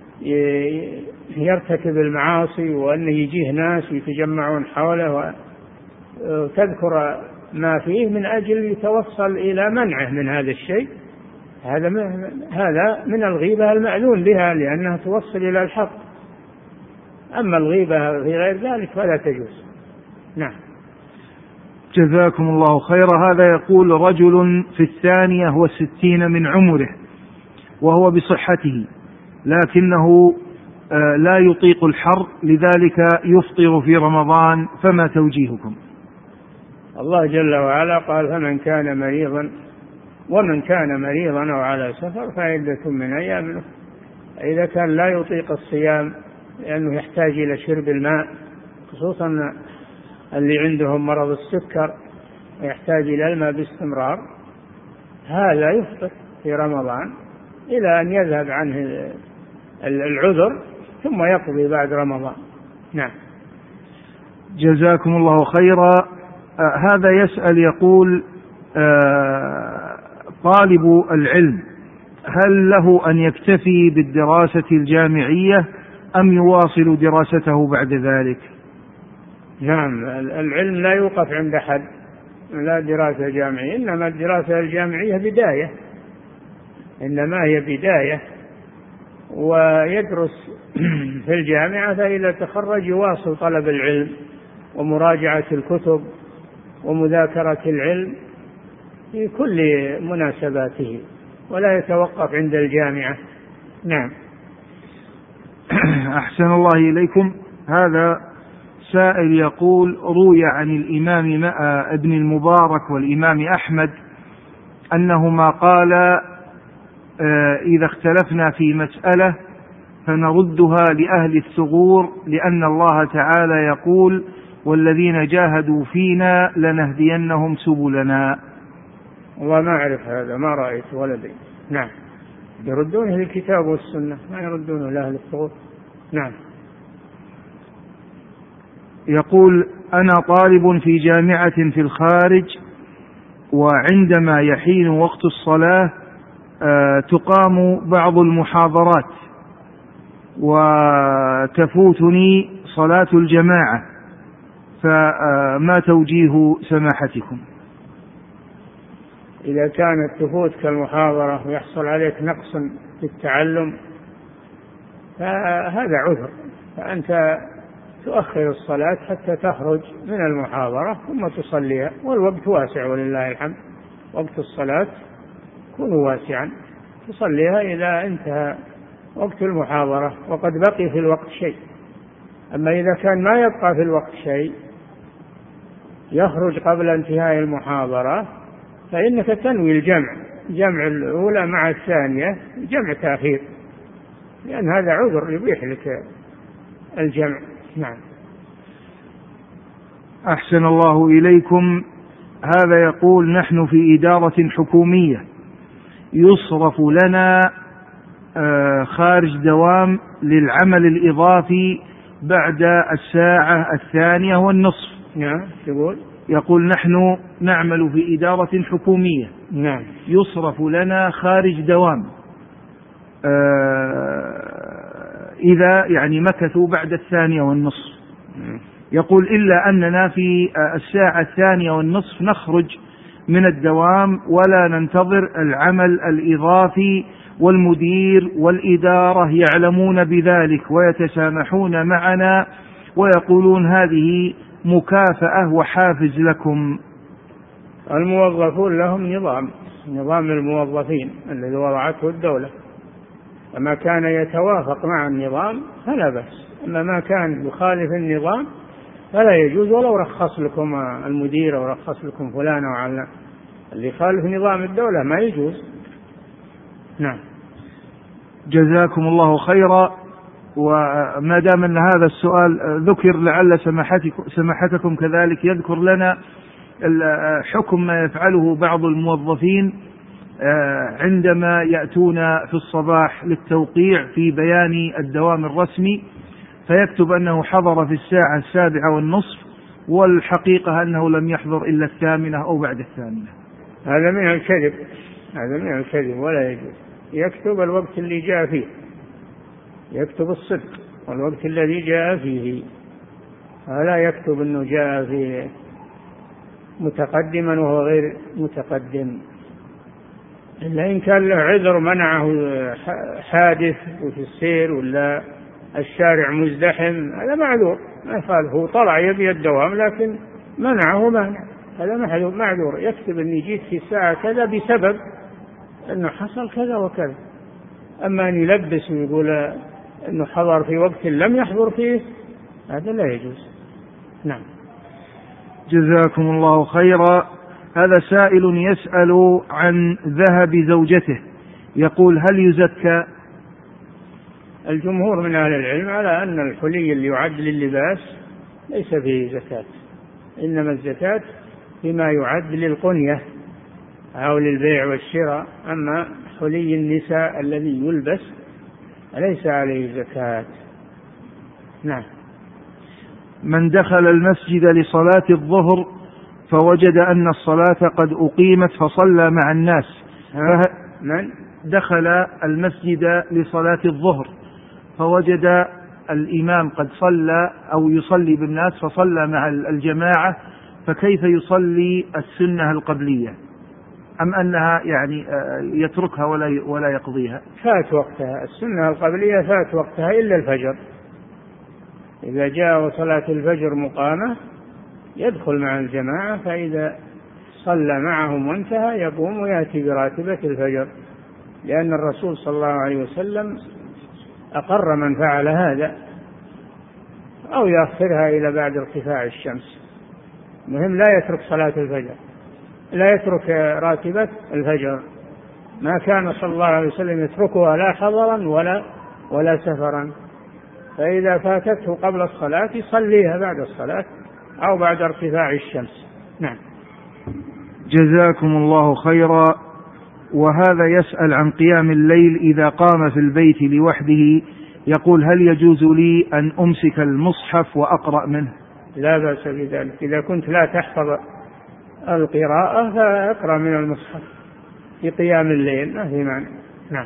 يرتكب المعاصي، وأنه يجيه ناس يتجمعون حوله، وتذكر ما فيه من أجل يتوصل إلى منعه من هذا الشيء. هذا هذا من الغيبة المأذون بها لأنها توصل إلى الحق. أما الغيبة في غير ذلك فلا تجوز. نعم. جزاكم الله خيرا. هذا يقول رجل في الثانية والستين من عمره وهو بصحته، لكنه لا يطيق الحر لذلك يفطر في رمضان، فما توجيهكم؟ الله جل وعلا قال فمن كان مريضا ومن كان مريضا أو على سفر فعدة من أيام أخرى. إذا كان لا يطيق الصيام لأنه يحتاج إلى شرب الماء، خصوصا اللي عندهم مرض السكر ويحتاج إلى الماء باستمرار، هذا يفطر في رمضان إلى أن يذهب عنه العذر ثم يقضي بعد رمضان. نعم. جزاكم الله خيرا. آه هذا يسأل يقول آه طالب العلم هل له أن يكتفي بالدراسة الجامعية أم يواصل دراسته بعد ذلك؟ نعم، العلم لا يوقف عند حد، لا دراسة جامعية، إنما الدراسة الجامعية بداية، إنما هي بداية، ويدرس في الجامعة فإذا تخرج يواصل طلب العلم ومراجعة الكتب ومذاكرة العلم في كل مناسباته، ولا يتوقف عند الجامعة. نعم. أحسن الله إليكم. هذا سائل يقول روي عن الإمام ابن المبارك والإمام أحمد أنهما قالا إذا اختلفنا في مسألة فنردها لأهل الثغور، لأن الله تعالى يقول والذين جاهدوا فينا لنهدينهم سبلنا. وما أعرف هذا، ما رأيت ولا بي. نعم، يردونه للكتاب والسنة، ما يردونه لأهل الثغور. نعم. يقول أنا طالب في جامعة في الخارج، وعندما يحين وقت الصلاة تقام بعض المحاضرات وتفوتني صلاة الجماعة، فما توجيه سماحتكم؟ إذا كانت تفوتك المحاضرة ويحصل عليك نقص في التعلم فهذا عذر، فأنت تؤخر الصلاة حتى تخرج من المحاضرة ثم تصليها، والوقت واسع ولله الحمد، وقت الصلاة يكون واسعا، تصليها إذا انتهى وقت المحاضرة وقد بقي في الوقت شيء. أما إذا كان ما يبقى في الوقت شيء يخرج قبل انتهاء المحاضرة فإنك تنوي الجمع، جمع الأولى مع الثانية، جمع تأخير، لأن هذا عذر يبيح لك الجمع. نعم. أحسن الله إليكم. هذا يقول: نحن في إدارة حكومية يصرف لنا خارج دوام للعمل الإضافي بعد الساعة الثانية والنصف. نعم. يقول يقول نحن نعمل في إدارة حكومية. نعم. يصرف لنا خارج دوام إذا يعني مكثوا بعد الثانية والنصف. يقول إلا أننا في الساعة الثانية والنصف نخرج من الدوام ولا ننتظر العمل الإضافي، والمدير والإدارة يعلمون بذلك ويتسامحون معنا ويقولون هذه مكافأة وحافز لكم. الموظفون لهم نظام نظام الموظفين الذي وضعته الدولة، فما كان يتوافق مع النظام فلا بأس، أما ما كان يخالف النظام فلا يجوز، ولو رخص لكم المدير أو رخص لكم فلان أو علان، اللي يخالف نظام الدولة ما يجوز. نعم. جزاكم الله خيرا. وما دام أن هذا السؤال ذكر لعل سماحتكم كذلك يذكر لنا حكم ما يفعله بعض الموظفين عندما يأتون في الصباح للتوقيع في بيان الدوام الرسمي، فيكتب أنه حضر في الساعة السابعة والنصف والحقيقة أنه لم يحضر إلا الثامنة أو بعد الثامنة. هذا من الكذب، هذا من الكذب ولا يجوز. يكتب الوقت اللي جاء فيه، يكتب الصدق والوقت الذي جاء فيه، ولا يكتب أنه جاء فيه متقدما وهو غير متقدم، إلا إن كان له عذر منعه حادث وفي السير ولا الشارع مزدحم، هذا معذور ما يخالف، هو طلع يبي الدوام لكن منعه مانع، هذا معذور. يكتب أني جيت في الساعة كذا بسبب أنه حصل كذا وكذا، أما أن يلبس ويقول أنه حضر في وقت لم يحضر فيه هذا لا يجوز. نعم. جزاكم الله خيرا. هذا سائل يسأل عن ذهب زوجته، يقول هل يزكى؟ الجمهور من أهل العلم على أن الحلي اللي يعد لللباس ليس فيه زكاة، إنما الزكاة فيما يعد للقنية أو للبيع والشراء، أما حلي النساء الذي يلبس ليس عليه زكاة. نعم. من دخل المسجد لصلاة الظهر فوجد أن الصلاة قد أقيمت فصلى مع الناس، فه... من دخل المسجد لصلاة الظهر فوجد الإمام قد صلى أو يصلي بالناس فصلى مع الجماعة، فكيف يصلي السنة القبلية؟ أم أنها يعني يتركها ولا ولا يقضيها؟ فات وقتها، السنة القبلية فات وقتها إلا الفجر، إذا جاء صلاة الفجر مقامة يدخل مع الجماعة، فإذا صلى معهم وانتهى يقوم ويأتي براتبة الفجر، لأن الرسول صلى الله عليه وسلم أقر من فعل هذا، أو يأخرها إلى بعد ارتفاع الشمس. مهم لا يترك صلاة الفجر، لا يترك راتبة الفجر، ما كان صلى الله عليه وسلم يتركها لا حضرا ولا ولا سفرا، فإذا فاتته قبل الصلاة يصليها بعد الصلاة أو بعد ارتفاع الشمس. نعم. جزاكم الله خيرا. وهذا يسأل عن قيام الليل إذا قام في البيت لوحده، يقول هل يجوز لي أن أمسك المصحف وأقرأ منه؟ لا بأس بذلك، إذا كنت لا تحفظ القراءة فأقرأ من المصحف في قيام الليل، ما في معنى. نعم.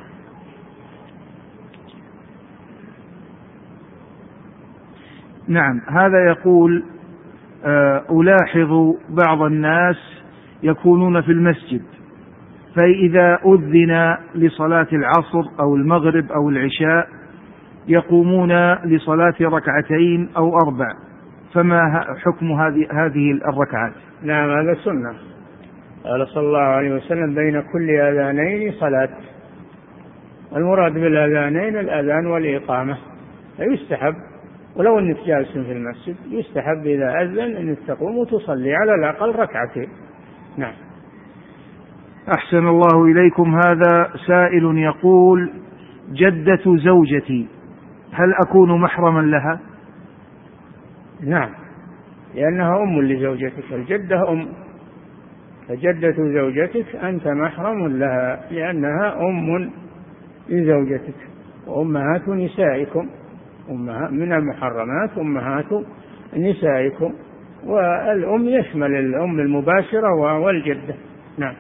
نعم. هذا يقول ألاحظ بعض الناس يكونون في المسجد، فإذا أذن لصلاة العصر أو المغرب أو العشاء يقومون لصلاة ركعتين أو أربع، فما حكم هذه هذه الركعات؟ نعم، هذا سنة، قال صلى الله عليه وسلم بين كل أذانين صلاة، المراد بالأذانين الأذان والإقامة، فيستحب ولو أنك جالس في المسجد يستحب إذا أذن أن تقوم وتصلي على الأقل ركعتين. نعم. أحسن الله إليكم. هذا سائل يقول جدة زوجتي هل أكون محرما لها؟ نعم، لأنها أم لزوجتك، الجدة أم، فجدة زوجتك أنت محرم لها لأنها أم لزوجتك. وأمهات نسائكم أمها من المحرمات أمهات نسائكم، والأم يشمل الأم المباشرة والجدة. نعم.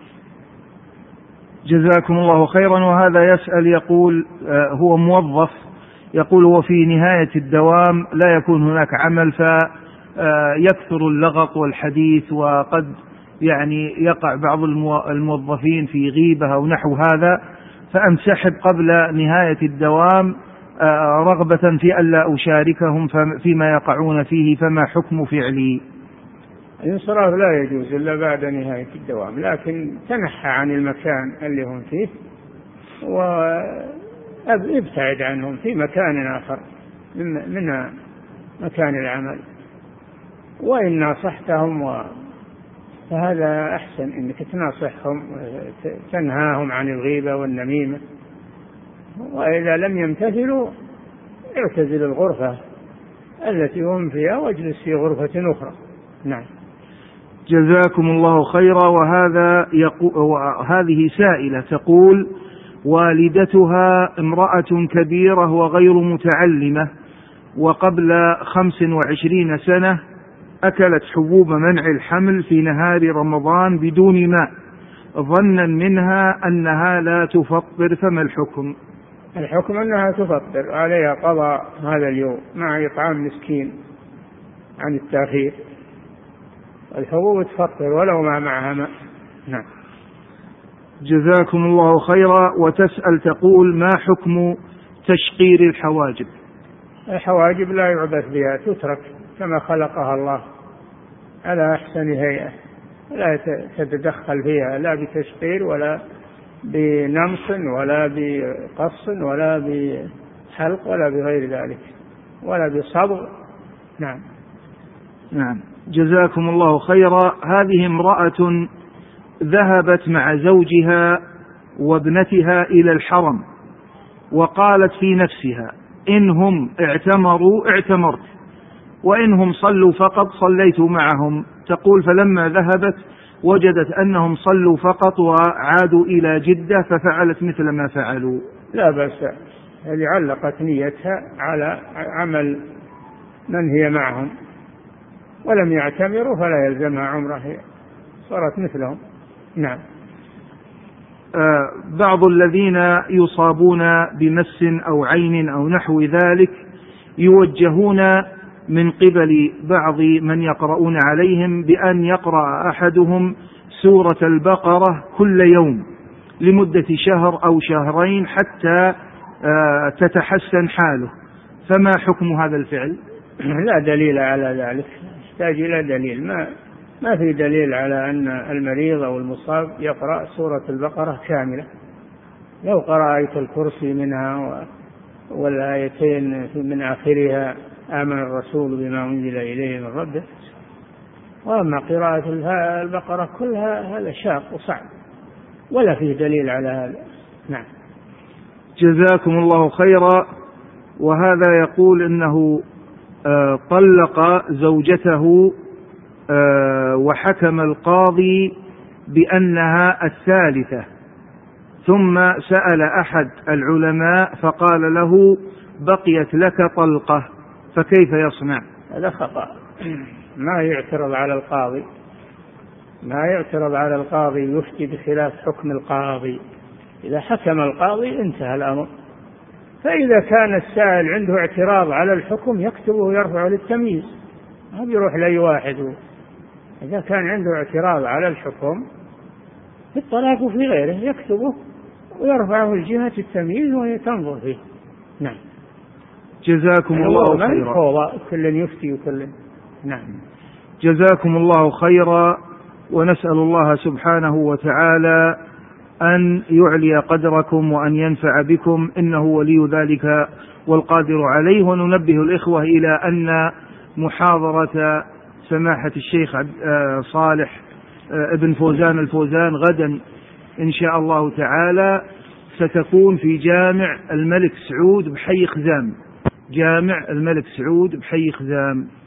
جزاكم الله خيرا. وهذا يسأل يقول هو موظف، يقول وفي نهاية الدوام لا يكون هناك عمل فيكثر اللغط والحديث، وقد يعني يقع بعض الموظفين في غيبة أو نحو هذا، فأنسحب قبل نهاية الدوام رغبة في ألا أشاركهم فيما يقعون فيه، فما حكم فعلي؟ الانصراف لا يجوز إلا بعد نهاية الدوام، لكن تنحى عن المكان اللي هم فيه وابتعد عنهم في مكان آخر من مكان العمل. وإن ناصحتهم فهذا أحسن، إنك تناصحهم تنهاهم عن الغيبة والنميمة. وإذا لم يمتثلوا اعتزل الغرفة التي هم فيها واجلس في غرفة أخرى. نعم. جزاكم الله خيرا. وهذا يقو... هذه سائلة تقول والدتها امرأة كبيرة وغير متعلمة، وقبل خمس وعشرين سنة أكلت حبوب منع الحمل في نهار رمضان بدون ماء ظنا منها أنها لا تفطر، فما الحكم؟ الحكم أنها تفطر، عليها قضاء هذا اليوم مع إطعام مسكين عن التأخير. الحبوب تفطر ولو ما معها ماء. نعم. جزاكم الله خيرا. وتسأل تقول ما حكم تشقير الحواجب؟ الحواجب لا يعبث بها، تترك كما خلقها الله على أحسن هيئة، لا تتدخل فيها لا بتشقير ولا بنمص ولا بقص ولا بحلق ولا بغير ذلك ولا بصبغ. نعم. نعم. جزاكم الله خيرا. هذه امرأة ذهبت مع زوجها وابنتها إلى الحرم، وقالت في نفسها إنهم اعتمروا اعتمرت، وإنهم صلوا فقط صليت معهم. تقول فلما ذهبت وجدت أنهم صلوا فقط وعادوا إلى جدة ففعلت مثل ما فعلوا. لا بأس، هذه علقت نيتها على عمل من هي معهم ولم يعتمروا فلا يلزمها عمره، هي صارت مثلهم. نعم. آه بعض الذين يصابون بمس أو عين أو نحو ذلك يوجهون من قبل بعض من يقرؤون عليهم بأن يقرأ أحدهم سورة البقرة كل يوم لمدة شهر أو شهرين حتى آه تتحسن حاله، فما حكم هذا الفعل؟ لا دليل على ذلك، يحتاج إلى دليل. ما ما في دليل على أن المريض أو المصاب يقرأ سورة البقرة كاملة. لو قرأ آية الكرسي منها والآيتين من آخرها آمن الرسول بما أنزل إليه من ربه. وأما قراءة البقرة كلها هذا شاق وصعب ولا فيه دليل على هذا. نعم. جزاكم الله خيرا. وهذا يقول إنه طلق زوجته وحكم القاضي بأنها الثالثة، ثم سأل أحد العلماء فقال له بقيت لك طلقة، فكيف يصنع؟ هذا خطأ، ما يعترض على القاضي، ما يعترض على القاضي يفتي بخلاف حكم القاضي. إذا حكم القاضي انتهى الأمر. فإذا كان السائل عنده اعتراض على الحكم يكتبه ويرفعه للتمييز، ما بيروح لأي واحد. إذا كان عنده اعتراض على الحكم في الطلاق وفي غيره يكتبه ويرفعه لجهة التمييز وهي تنظر فيه. نعم. جزاكم الله خيرا. كل يفتي وكل. نعم. جزاكم الله خيرا. ونسأل الله سبحانه وتعالى أن يعلي قدركم وأن ينفع بكم، إنه ولي ذلك والقادر عليه. وننبه الإخوة إلى أن محاضرة سماحة الشيخ صالح ابن فوزان الفوزان غدا إن شاء الله تعالى ستكون في جامع الملك سعود بحي خزام، جامع الملك سعود بحي خزام.